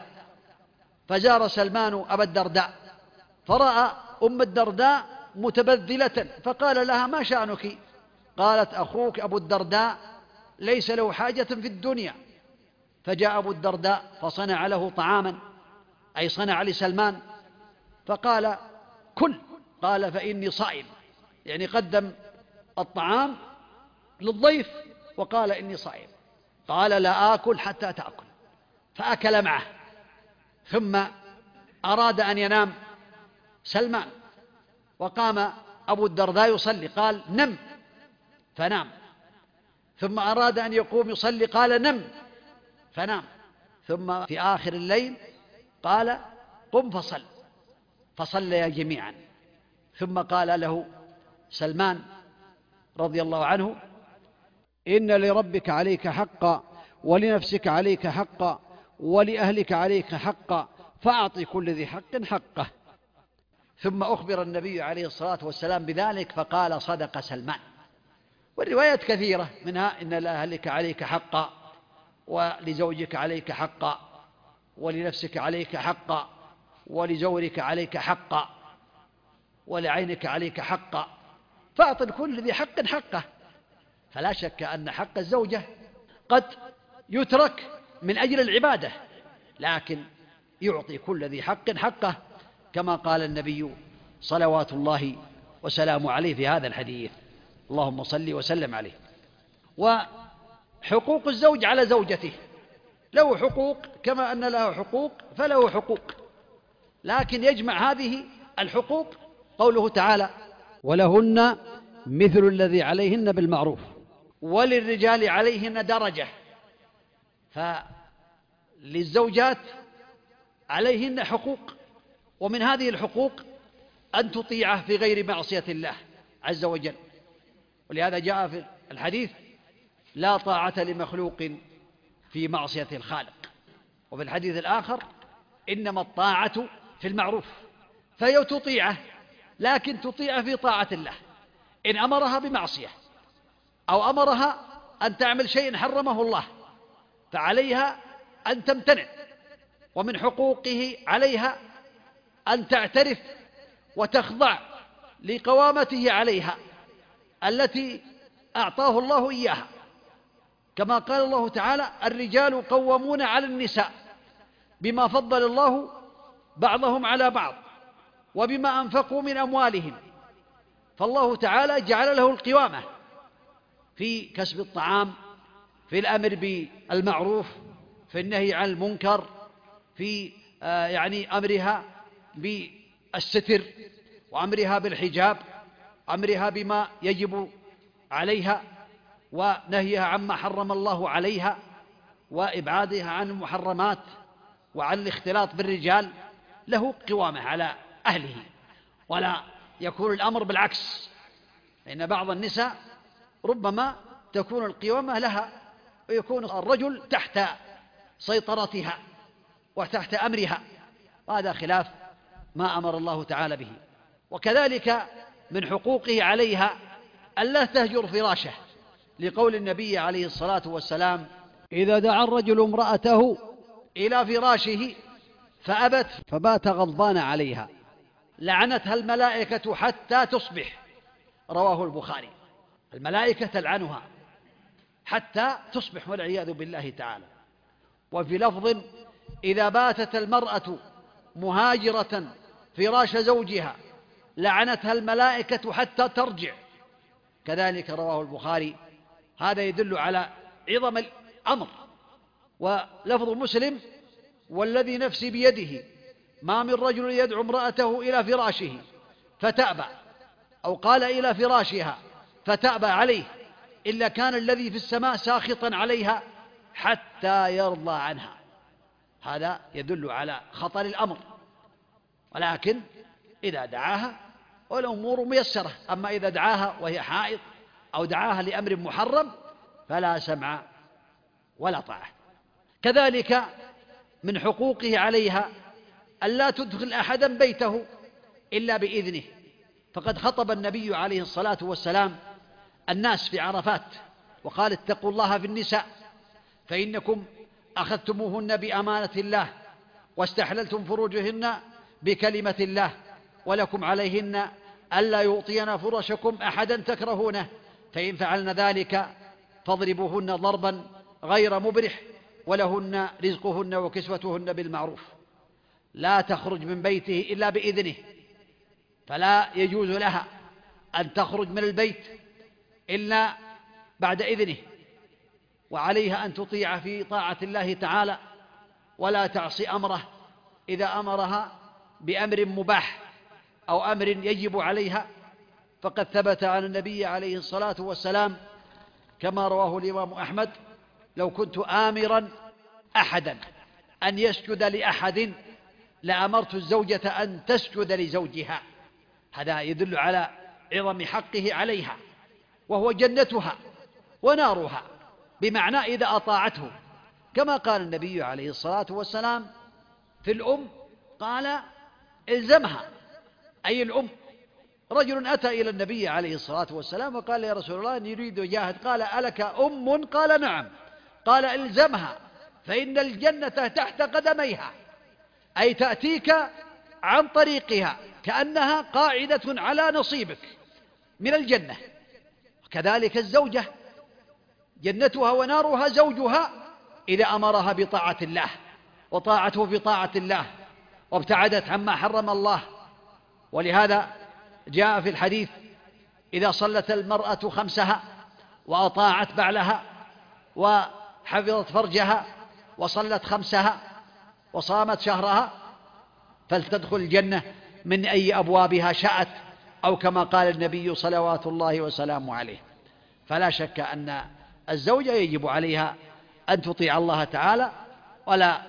فزار سلمان أبا الدرداء فرأى أم الدرداء متبذلة، فقال لها: ما شأنك؟ قالت: أخوك أبو الدرداء ليس له حاجة في الدنيا. فجاء أبو الدرداء فصنع له طعاما، أي صنع لسلمان، فقال: كل. قال: فإني صائم، يعني قدم الطعام للضيف وقال: إني صائم. قال: لا آكل حتى تأكل، فأكل معه. ثم أراد أن ينام سلمان، وقام أبو الدرداء يصلي، قال: نم، فنام. ثم أراد أن يقوم يصلي، قال: نم، فنام. ثم في آخر الليل قال: قم فصل، فصليا جميعا. ثم قال له سلمان رضي الله عنه: إن لربك عليك حقا، ولنفسك عليك حقا، ولأهلك عليك حقا، فأعطي كل ذي حق حقه. ثم أخبر النبي عليه الصلاة والسلام بذلك فقال: صدق سلمان. والروايات كثيرة، منها: إن لأهلك عليك حقا، ولزوجك عليك حقا، ولنفسك عليك حقا، ولزورك عليك حقا، ولعينك عليك حقا، فأعط كل ذي حق حقه. فلا شك أن حق الزوجة قد يترك من أجل العبادة، لكن يعطي كل ذي حق حقه، كما قال النبي صلوات الله وسلامه عليه في هذا الحديث، اللهم صل وسلم عليه. وحقوق الزوج على زوجته، له حقوق كما أن له حقوق فله حقوق، لكن يجمع هذه الحقوق قوله تعالى: ولهن مثل الذي عليهن بالمعروف وللرجال عليهن درجة. فللزوجات عليهن حقوق، ومن هذه الحقوق أن تطيعه في غير معصية الله عز وجل، ولهذا جاء في الحديث: لا طاعة لمخلوق في معصية الخالق. وفي الحديث الآخر: إنما الطاعة في المعروف. فهي تطيعه، لكن تطيعه في طاعة الله. إن أمرها بمعصية أو أمرها أن تعمل شيء حرمه الله فعليها أن تمتنع. ومن حقوقه عليها أن تعترف وتخضع لقوامته عليها التي أعطاه الله إياها، كما قال الله تعالى: الرجال قوامون على النساء بما فضل الله بعضهم على بعض وبما أنفقوا من أموالهم. فالله تعالى جعل له القوامة في كسب الطعام، في الأمر بالمعروف، في النهي عن المنكر، في أمرها بالستر وأمرها بالحجاب، أمرها بما يجب عليها، ونهيها عما حرم الله عليها، وإبعادها عن المحرمات وعن الاختلاط بالرجال، له قوامة على أهله. ولا يكون الأمر بالعكس، لأن بعض النساء ربما تكون القوامة لها ويكون الرجل تحت سيطرتها وتحت أمرها، وهذا خلاف ما أمر الله تعالى به. وكذلك من حقوقه عليها ألا تهجر فراشه، لقول النبي عليه الصلاة والسلام: إذا دعا الرجل امرأته إلى فراشه فأبت فبات غضبان عليها لعنتها الملائكة حتى تصبح. رواه البخاري. الملائكة تلعنها حتى تصبح والعياذ بالله تعالى. وفي لفظ: إذا باتت المرأة مهاجرة فراش زوجها لعنتها الملائكة حتى ترجع، كذلك رواه البخاري. هذا يدل على عظم الأمر. ولفظ مسلم: والذي نفسي بيده ما من رجل يدعو امرأته إلى فراشه فتأبى، أو قال إلى فراشها فتأبى عليه، إلا كان الذي في السماء ساخطا عليها حتى يرضى عنها. هذا يدل على خطر الأمر. ولكن إذا دعاها والأمور ميسرة. أما إذا دعاها وهي حائض أو دعاها لأمر محرم فلا سمع ولا طاعة. كذلك من حقوقه عليها ألا تدخل أحدا بيته إلا بإذنه، فقد خطب النبي عليه الصلاة والسلام الناس في عرفات وقال: اتقوا الله في النساء فإنكم أخذتموهن بأمانة الله واستحللتم فروجهن بكلمة الله، ولكم عليهن ألا يعطين فرشكم أحدا تكرهونه، فإن فعلن ذلك فاضربوهن ضربا غير مبرح، ولهن رزقهن وكسوتهن بالمعروف. لا تخرج من بيته إلا بإذنه، فلا يجوز لها أن تخرج من البيت إلا بعد إذنه، وعليها أن تطيع في طاعة الله تعالى ولا تعصي أمره إذا أمرها بأمر مباح أو أمر يجب عليها. فقد ثبت عن النبي عليه الصلاة والسلام كما رواه الإمام أحمد: لو كنت آمرا أحدا أن يسجد لأحد لأمرت الزوجة أن تسجد لزوجها. هذا يدل على عظم حقه عليها، وهو جنتها ونارها، بمعنى إذا أطاعته، كما قال النبي عليه الصلاة والسلام في الأم قال: إلزمها، أي الأم. رجل أتى إلى النبي عليه الصلاة والسلام وقال: يا رسول الله إني يريد أجاهد. قال: ألك أم؟ قال: نعم. قال: إلزمها فإن الجنة تحت قدميها، أي تأتيك عن طريقها كأنها قاعدة على نصيبك من الجنة. كذلك الزوجة جنتها ونارها زوجها إذا أمرها بطاعة الله وطاعته في طاعة الله وابتعدت عما حرم الله. ولهذا جاء في الحديث: إذا صلت المرأة خمسها وأطاعت بعلها وحفظت فرجها وصلت خمسها وصامت شهرها فلتدخل الجنة من أي أبوابها شاءت، أو كما قال النبي صلوات الله وسلامه عليه. فلا شك أن الزوجة يجب عليها أن تطيع الله تعالى ولا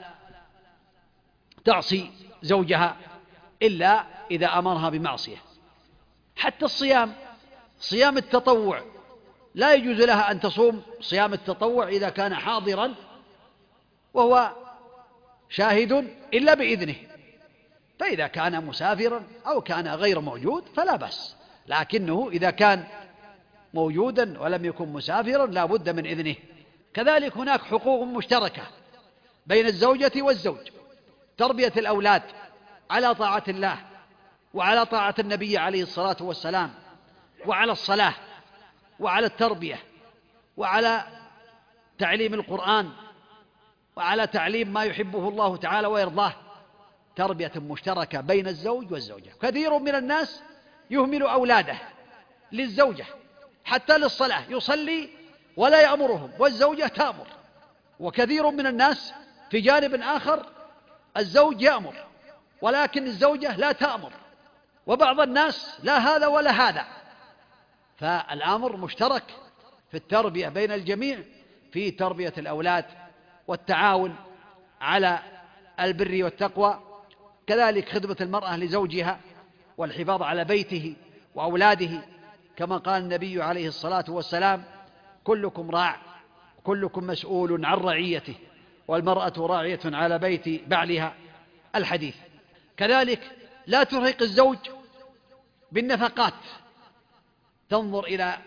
تعصي زوجها إلا إذا أمرها بمعصية. حتى الصيام، صيام التطوع، لا يجوز لها أن تصوم صيام التطوع إذا كان حاضرا وهو شاهد إلا بإذنه. فإذا كان مسافرا أو كان غير موجود فلا بأس، لكنه إذا كان موجودا ولم يكن مسافرا لا بد من إذنه. كذلك هناك حقوق مشتركة بين الزوجة والزوج: تربية الأولاد على طاعة الله وعلى طاعة النبي عليه الصلاة والسلام، وعلى الصلاة وعلى التربية وعلى تعليم القرآن وعلى تعليم ما يحبه الله تعالى ويرضاه. تربية مشتركة بين الزوج والزوجة. كثير من الناس يهمل أولاده للزوجة حتى للصلاة، يصلي ولا يأمرهم والزوجة تأمر. وكثير من الناس في جانب آخر الزوج يأمر ولكن الزوجة لا تأمر وبعض الناس لا هذا ولا هذا. فالأمر مشترك في التربية بين الجميع في تربية الأولاد والتعاون على البر والتقوى، كذلك خدمة المرأة لزوجها والحفاظ على بيته وأولاده، كما قال النبي عليه الصلاة والسلام: كلكم راع وكلكم مسؤول عن رعيته، والمرأة راعية على بيت بعلها، الحديث. كذلك لا ترهق الزوج بالنفقات، تنظر إلى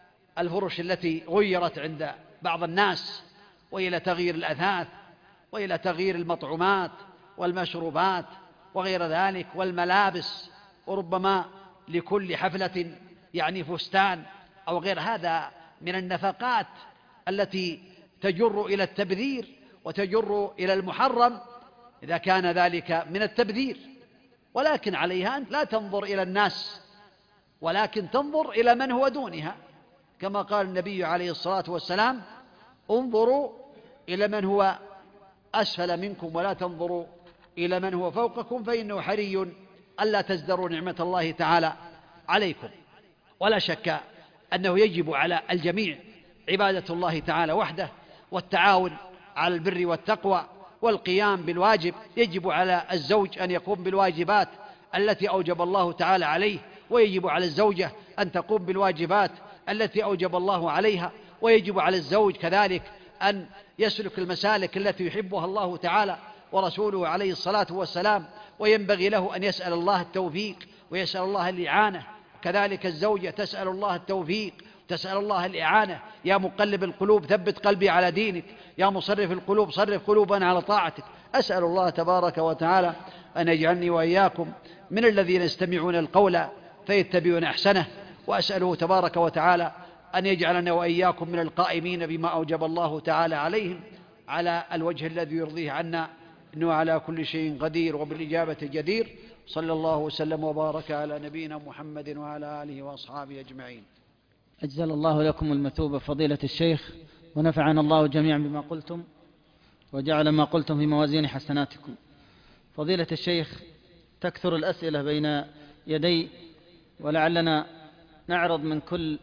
الفرش التي غيرت عند بعض الناس، وإلى تغيير الأثاث، وإلى تغيير المطعومات والمشروبات وغير ذلك والملابس، وربما لكل حفلة فستان أو غير هذا من النفقات التي تجر إلى التبذير وتجر إلى المحرم إذا كان ذلك من التبذير. ولكن عليها أن لا تنظر إلى الناس، ولكن تنظر إلى من هو دونها، كما قال النبي عليه الصلاة والسلام: انظروا إلى من هو أسفل منكم ولا تنظروا إلى من هو فوقكم، فإنه حري ألا تزدروا نعمة الله تعالى عليكم. ولا شك أنه يجب على الجميع عبادة الله تعالى وحده، والتعاون على البر والتقوى والقيام بالواجب. يجب على الزوج أن يقوم بالواجبات التي أوجب الله تعالى عليه، ويجب على الزوجة أن تقوم بالواجبات التي أوجب الله عليها، ويجب على الزوج كذلك أن يسلك المسالك التي يحبها الله تعالى ورسوله عليه الصلاة والسلام، وينبغي له أن يسأل الله التوفيق ويسأل الله الإعانة. كذلك الزوجة تسأل الله التوفيق، تسأل الله الإعانة: يا مقلب القلوب ثبت قلبي على دينك، يا مصرف القلوب صرف قلوبنا على طاعتك. أسأل الله تبارك وتعالى أن يجعلني وإياكم من الذين يستمعون القول فيتبعون أحسنه، وأسأله تبارك وتعالى أن يجعلنا وإياكم من القائمين بما أوجب الله تعالى عليهم على الوجه الذي يرضيه عنا، إنه على كل شيء قدير وبالإجابة جدير. صلى الله وسلم وبارك على نبينا محمد وعلى آله وأصحابه أجمعين. أجزل الله لكم المثوبة فضيلة الشيخ، ونفعنا الله جميعا بما قلتم، وجعل ما قلتم في موازين حسناتكم. فضيلة الشيخ، تكثر الأسئلة بين يدي، ولعلنا نعرض من كل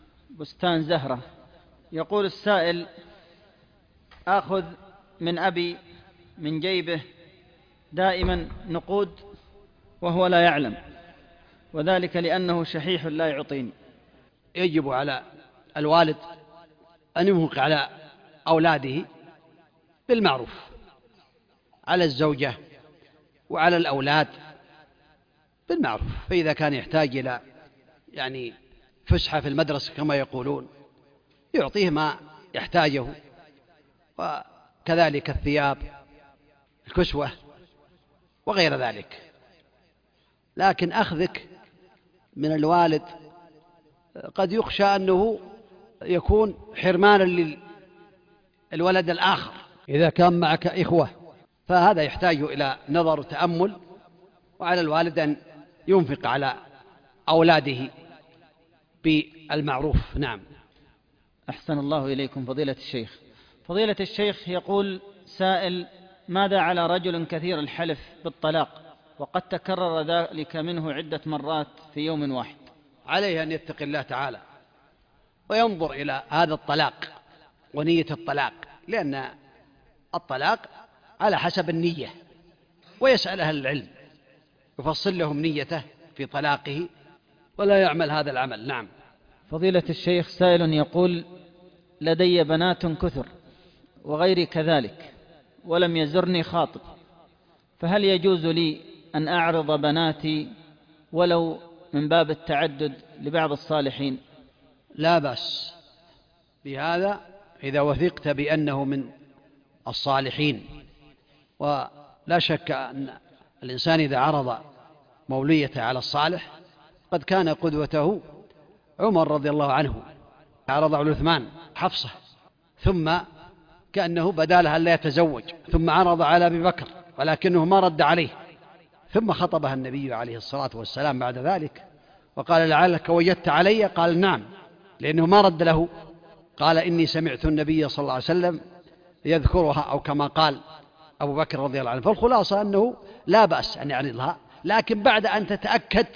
بستان زهرة. يقول السائل: آخذ من أبي من جيبه دائما نقود وهو لا يعلم، وذلك لأنه شحيح لا يعطيني. يجب على الوالد أن ينفق على أولاده بالمعروف، على الزوجة وعلى الأولاد بالمعروف. فإذا كان يحتاج إلى فسحة في المدرسة كما يقولون، يعطيه ما يحتاجه، وكذلك الثياب، الكسوة وغير ذلك. لكن أخذك من الوالد قد يخشى أنه يكون حرمانا للولد الآخر إذا كان معك إخوة، فهذا يحتاج إلى نظر وتأمل، وعلى الوالد أن ينفق على أولاده بالمعروف. نعم. أحسن الله إليكم فضيلة الشيخ. فضيلة الشيخ، يقول سائل: ماذا على رجل كثير الحلف بالطلاق وقد تكرر ذلك منه عدة مرات في يوم واحد؟ عليه أن يتقي الله تعالى وينظر إلى هذا الطلاق ونية الطلاق، لأن الطلاق على حسب النية، ويسأل أهل العلم يفصل لهم نيته في طلاقه ولا يعمل هذا العمل. نعم. فضيلة الشيخ، سائل يقول: لدي بنات كثر وغيري كذلك، ولم يزرني خاطب، فهل يجوز لي أن أعرض بناتي ولو من باب التعدد لبعض الصالحين؟ لا بأس بهذا إذا وثقت بأنه من الصالحين. ولا شك أن الإنسان إذا عرض موليته على الصالح، قد كان قدوته عمر رضي الله عنه، عرض على عثمان حفصة، ثم كأنه بدا له ألا يتزوج، ثم عرض على أبي بكر ولكنه ما رد عليه، ثم خطبها النبي عليه الصلاة والسلام بعد ذلك وقال: لعلك وجدت علي؟ قال: نعم، لأنه ما رد له. قال: إني سمعت النبي صلى الله عليه وسلم يذكرها، أو كما قال أبو بكر رضي الله عنه. فالخلاصة أنه لا بأس أن يعرضها، لكن بعد أن تتأكد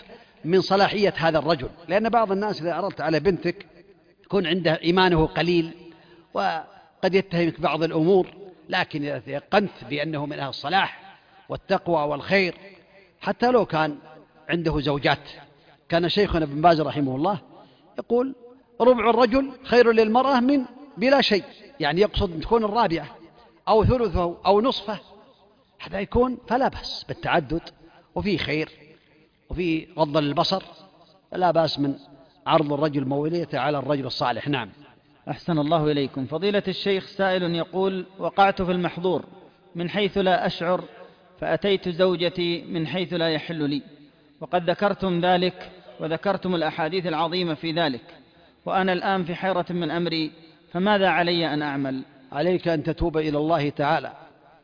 من صلاحية هذا الرجل، لأن بعض الناس إذا أردت على بنتك يكون عنده إيمانه قليل وقد يتهمك بعض الأمور، لكن إذا تيقنت بأنه من أهل الصلاح والتقوى والخير، حتى لو كان عنده زوجات. كان شيخنا ابن باز رحمه الله يقول ربع الرجل خير للمرأة من بلا شيء، يعني يقصد أن تكون الرابعة أو ثلثه أو نصفه، هذا يكون فلا بأس بالتعدد، وفي خير وفي غض البصر، لا بأس من عرض الرجل موليته على الرجل الصالح. نعم. أحسن الله إليكم. فضيلة الشيخ سائل يقول وقعت في المحظور من حيث لا أشعر، فأتيت زوجتي من حيث لا يحل لي، وقد ذكرتم ذلك وذكرتم الأحاديث العظيمة في ذلك، وأنا الآن في حيرة من أمري، فماذا علي أن أعمل؟ عليك أن تتوب إلى الله تعالى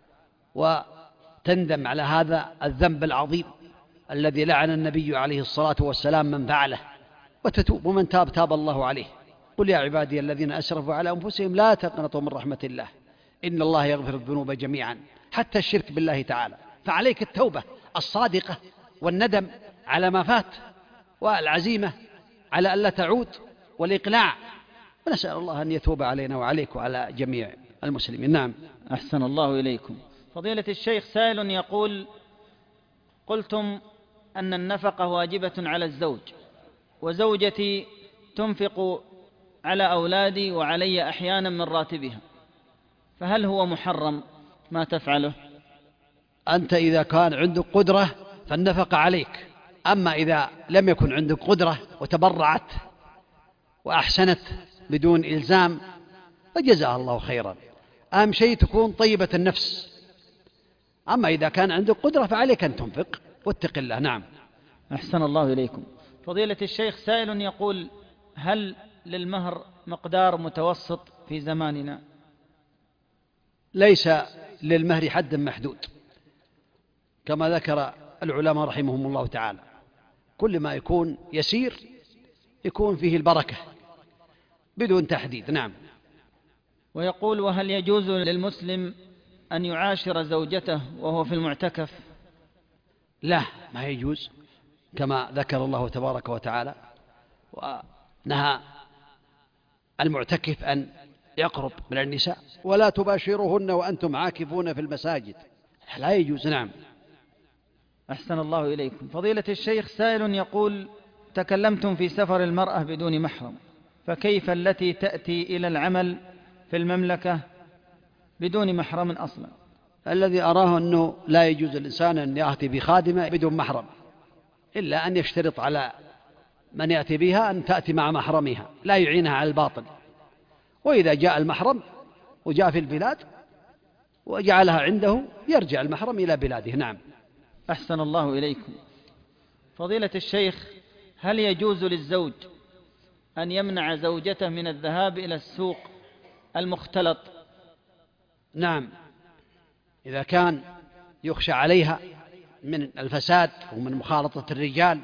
وتندم على هذا الذنب العظيم الذي لعن النبي عليه الصلاة والسلام من فعله، وتتوب، ومن تاب تاب الله عليه. قل يا عبادي الذين أسرفوا على أنفسهم لا تقنطوا من رحمة الله إن الله يغفر الذنوب جميعا حتى الشرك بالله تعالى. فعليك التوبة الصادقة والندم على ما فات والعزيمة على ألا تعود والإقلاع، ونسأل الله أن يتوب علينا وعليك وعلى جميع المسلمين. نعم. أحسن الله إليكم. فضيلة الشيخ سائل يقول قلتم أن النفقة واجبة على الزوج، وزوجتي تنفق على أولادي وعلي أحيانا من راتبها، فهل هو محرم ما تفعله؟ أنت إذا كان عندك قدرة فالنفقة عليك، أما إذا لم يكن عندك قدرة وتبرعت وأحسنت بدون إلزام فجزاها الله خيرا. أهم شيء تكون طيبة النفس. أما إذا كان عندك قدرة فعليك أن تنفق واتق الله. نعم. أحسن الله إليكم. فضيلة الشيخ سائل يقول هل للمهر مقدار متوسط في زماننا؟ ليس للمهر حد محدود، كما ذكر العلماء رحمهم الله تعالى، كل ما يكون يسير يكون فيه البركة بدون تحديد. نعم. ويقول وهل يجوز للمسلم أن يعاشر زوجته وهو في المعتكف؟ لا، ما يجوز، كما ذكر الله تبارك وتعالى ونهى المعتكف أن يقرب من النساء ولا تباشروهن وأنتم عاكفون في المساجد، لا يجوز. نعم. أحسن الله إليكم. فضيلة الشيخ سائل يقول تكلمتم في سفر المرأة بدون محرم، فكيف التي تأتي إلى العمل في المملكة بدون محرم أصلا؟ الذي أراه أنه لا يجوز الإنسان أن يأتي بخادمة بدون محرم، إلا أن يشترط على من يأتي بها أن تأتي مع محرمها لا يعينها على الباطل، وإذا جاء المحرم وجاء في البلاد وجعلها عنده يرجع المحرم إلى بلاده. نعم. أحسن الله إليكم. فضيلة الشيخ هل يجوز للزوج أن يمنع زوجته من الذهاب إلى السوق المختلط؟ نعم، إذا كان يخشى عليها من الفساد ومن مخالطة الرجال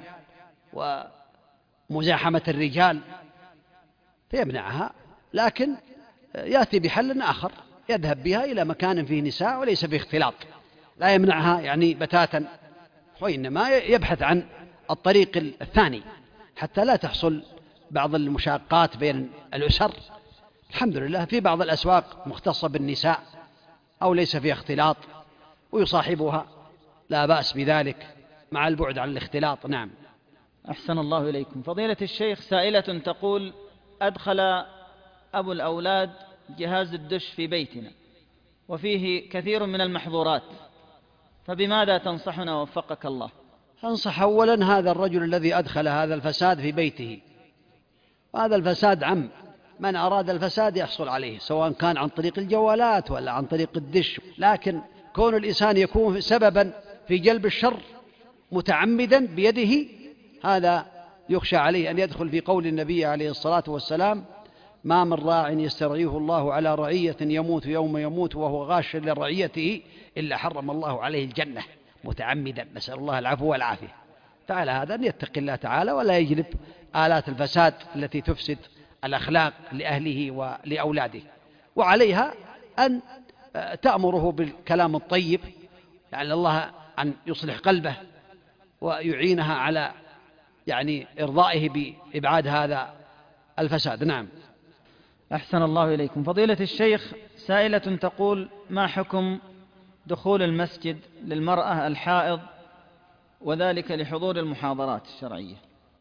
ومزاحمة الرجال فيمنعها، لكن يأتي بحل آخر يذهب بها إلى مكان فيه نساء وليس فيه اختلاط، لا يمنعها يعني بتاتا، وإنما يبحث عن الطريق الثاني حتى لا تحصل بعض المشاقات بين الأسر. الحمد لله في بعض الأسواق مختصة بالنساء أو ليس فيها اختلاط ويصاحبها، لا بأس بذلك مع البعد عن الاختلاط. نعم. أحسن الله إليكم. فضيلة الشيخ سائلة تقول أدخل أبو الأولاد جهاز الدش في بيتنا وفيه كثير من المحظورات، فبماذا تنصحنا وفقك الله؟ أنصح أولا هذا الرجل الذي أدخل هذا الفساد في بيته، وهذا الفساد عم من أراد الفساد يحصل عليه، سواء كان عن طريق الجوالات ولا عن طريق الدش، لكن كون الإنسان يكون سببا في جلب الشر متعمدا بيده هذا يخشى عليه أن يدخل في قول النبي عليه الصلاة والسلام ما من راع يسترعيه الله على رعية يموت يوم يموت وهو غاش لرعيته إلا حرم الله عليه الجنة متعمدا، نسأل الله العفو والعافية. فعلى هذا أن يتقي الله تعالى ولا يجلب آلات الفساد التي تفسد الأخلاق لأهله ولأولاده، وعليها أن تأمره بالكلام الطيب لعل الله أن يصلح قلبه ويعينها على يعني إرضائه بإبعاد هذا الفساد. نعم. أحسن الله إليكم. فضيلة الشيخ، سائلة تقول: ما حكم دخول المسجد للمرأة الحائض وذلك لحضور المحاضرات الشرعية؟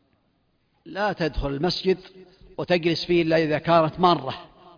لا تدخل المسجد وتجلس فيه إلا إذا كانت مرة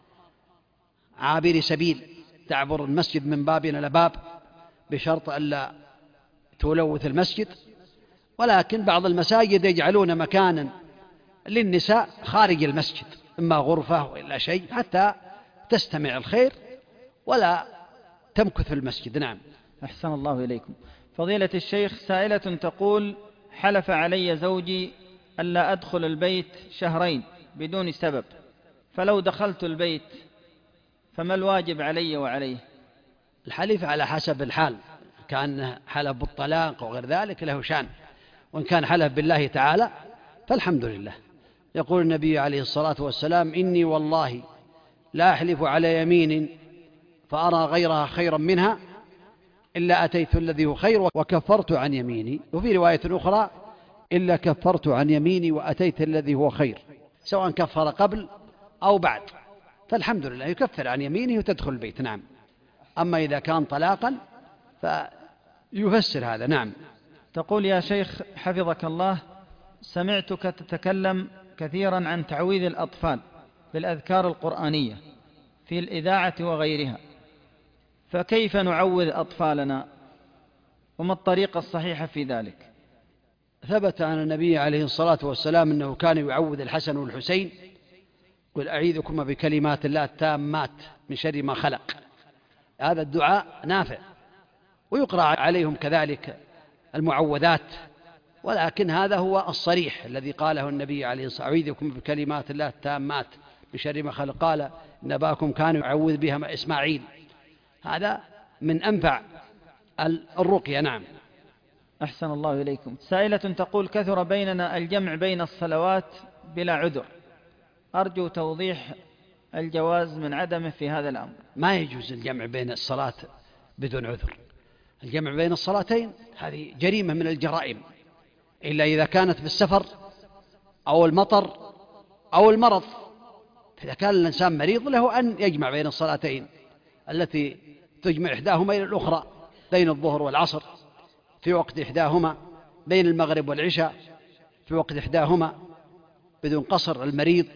عابر سبيل تعبر المسجد من باب إلى باب، بشرط ألا تلوث المسجد. ولكن بعض المساجد يجعلون مكانا للنساء خارج المسجد، إما غرفة وإلا شيء، حتى تستمع الخير ولا تمكث في المسجد. نعم. أحسن الله إليكم. فضيلة الشيخ، سائلة تقول: حلف علي زوجي ألا أدخل البيت شهرين بدون سبب، فلو دخلت البيت فما الواجب علي وعليه؟ الحليف على حسب الحال، كان حلف بالطلاق وغير ذلك له شان، وإن كان حلف بالله تعالى فالحمد لله. يقول النبي عليه الصلاة والسلام: إني والله لا أحلف على يمين فأرى غيرها خيرا منها إلا أتيت الذي هو خير وكفرت عن يميني. وفي رواية أخرى: إلا كفرت عن يميني وأتيت الذي هو خير، سواء كفر قبل أو بعد، فالحمد لله يكفر عن يمينه وتدخل البيت. نعم. أما إذا كان طلاقا فيفسر هذا. نعم. تقول: يا شيخ حفظك الله، سمعتك تتكلم كثيرا عن تعويذ الأطفال بالأذكار القرآنية في الإذاعة وغيرها، فكيف نعوذ أطفالنا وما الطريقة الصحيحة في ذلك؟ ثبت عن النبي عليه الصلاة والسلام أنه كان يعوذ الحسن والحسين: قل أعيذكما بكلمات الله التامات من شر ما خلق. هذا الدعاء نافع، ويقرأ عليهم كذلك المعوذات، ولكن هذا هو الصريح الذي قاله النبي عليه الصلاة والسلام: أعيذكم بكلمات الله التامات من شر ما خلق. قال: إن أباكم كان يعوذ بها إسماعيل. هذا من أنفع الرقية. نعم. أحسن الله إليكم. سائلة تقول: كثر بيننا الجمع بين الصلوات بلا عذر، أرجو توضيح الجواز من عدمه في هذا الأمر. ما يجوز الجمع بين الصلاة بدون عذر. الجمع بين الصلاتين هذه جريمة من الجرائم، إلا إذا كانت بالسفر أو المطر أو المرض. فإذا كان الإنسان مريض له أن يجمع بين الصلاتين التي تجمع إحداهما إلى الأخرى، بين الظهر والعصر في وقت إحداهما، بين المغرب والعشاء في وقت إحداهما، بدون قصر المريض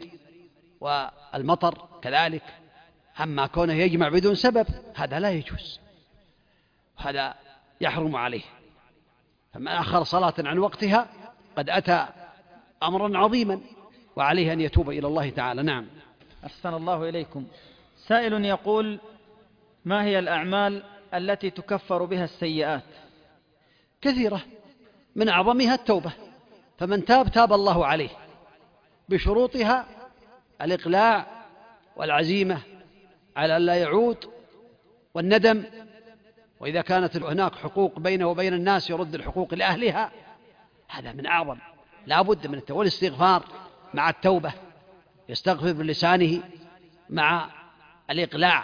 والمطر كذلك. أما كونه يجمع بدون سبب هذا لا يجوز، هذا يحرم عليه. فمن أخر صلاة عن وقتها قد أتى أمرا عظيما، وعليه أن يتوب إلى الله تعالى. نعم. أحسن الله إليكم. سائل يقول: ما هي الأعمال التي تكفر بها السيئات؟ كثيرة، من أعظمها التوبة، فمن تاب تاب الله عليه، بشروطها الإقلاع والعزيمة على أن لا يعود والندم. وإذا كانت هناك حقوق بينه وبين الناس يرد الحقوق لأهلها، هذا من أعظم. لا بد من التوبة والاستغفار مع التوبة، يستغفر بلسانه مع الإقلاع،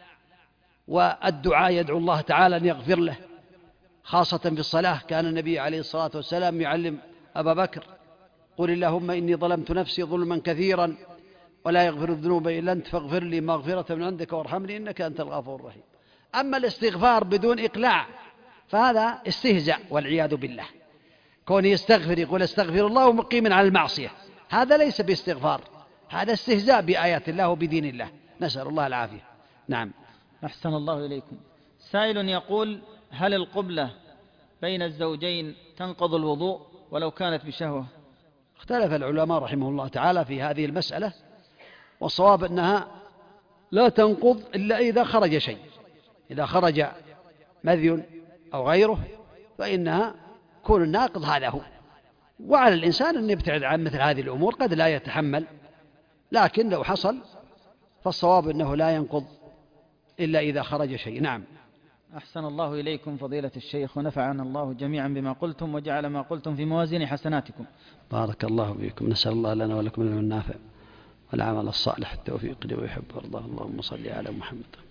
والدعاء يدعو الله تعالى أن يغفر له، خاصة في الصلاة. كان النبي عليه الصلاة والسلام يعلم أبا بكر: قل اللهم إني ظلمت نفسي ظلما كثيرا ولا يغفر الذنوب إلا أنت فاغفر لي مغفرة من عندك وارحمني إنك أنت الغفور الرحيم. أما الاستغفار بدون إقلاع فهذا استهزاء والعياذ بالله. كون يستغفر يقول استغفر الله ومقيم على المعصية، هذا ليس باستغفار، هذا استهزاء بآيات الله وبدين الله، نسأل الله العافية. نعم. أحسن الله إليكم. سائل يقول: هل القبلة بين الزوجين تنقض الوضوء ولو كانت بشهوة؟ اختلف العلماء رحمه الله تعالى في هذه المسألة، والصواب أنها لا تنقض إلا إذا خرج شيء، إذا خرج مذي أو غيره فإنها كون الناقض هذا هو. وعلى الإنسان أن يبتعد عن مثل هذه الأمور، قد لا يتحمل، لكن لو حصل فالصواب أنه لا ينقض إلا إذا خرج شيء. نعم. أحسن الله إليكم فضيلة الشيخ، ونفعنا الله جميعا بما قلتم وجعل ما قلتم في موازين حسناتكم. بارك الله فيكم، نسأل الله لنا ولكم العلم النافع والعمل الصالح، التوفيق لي ويحب ويرضى. اللهم صل على محمد.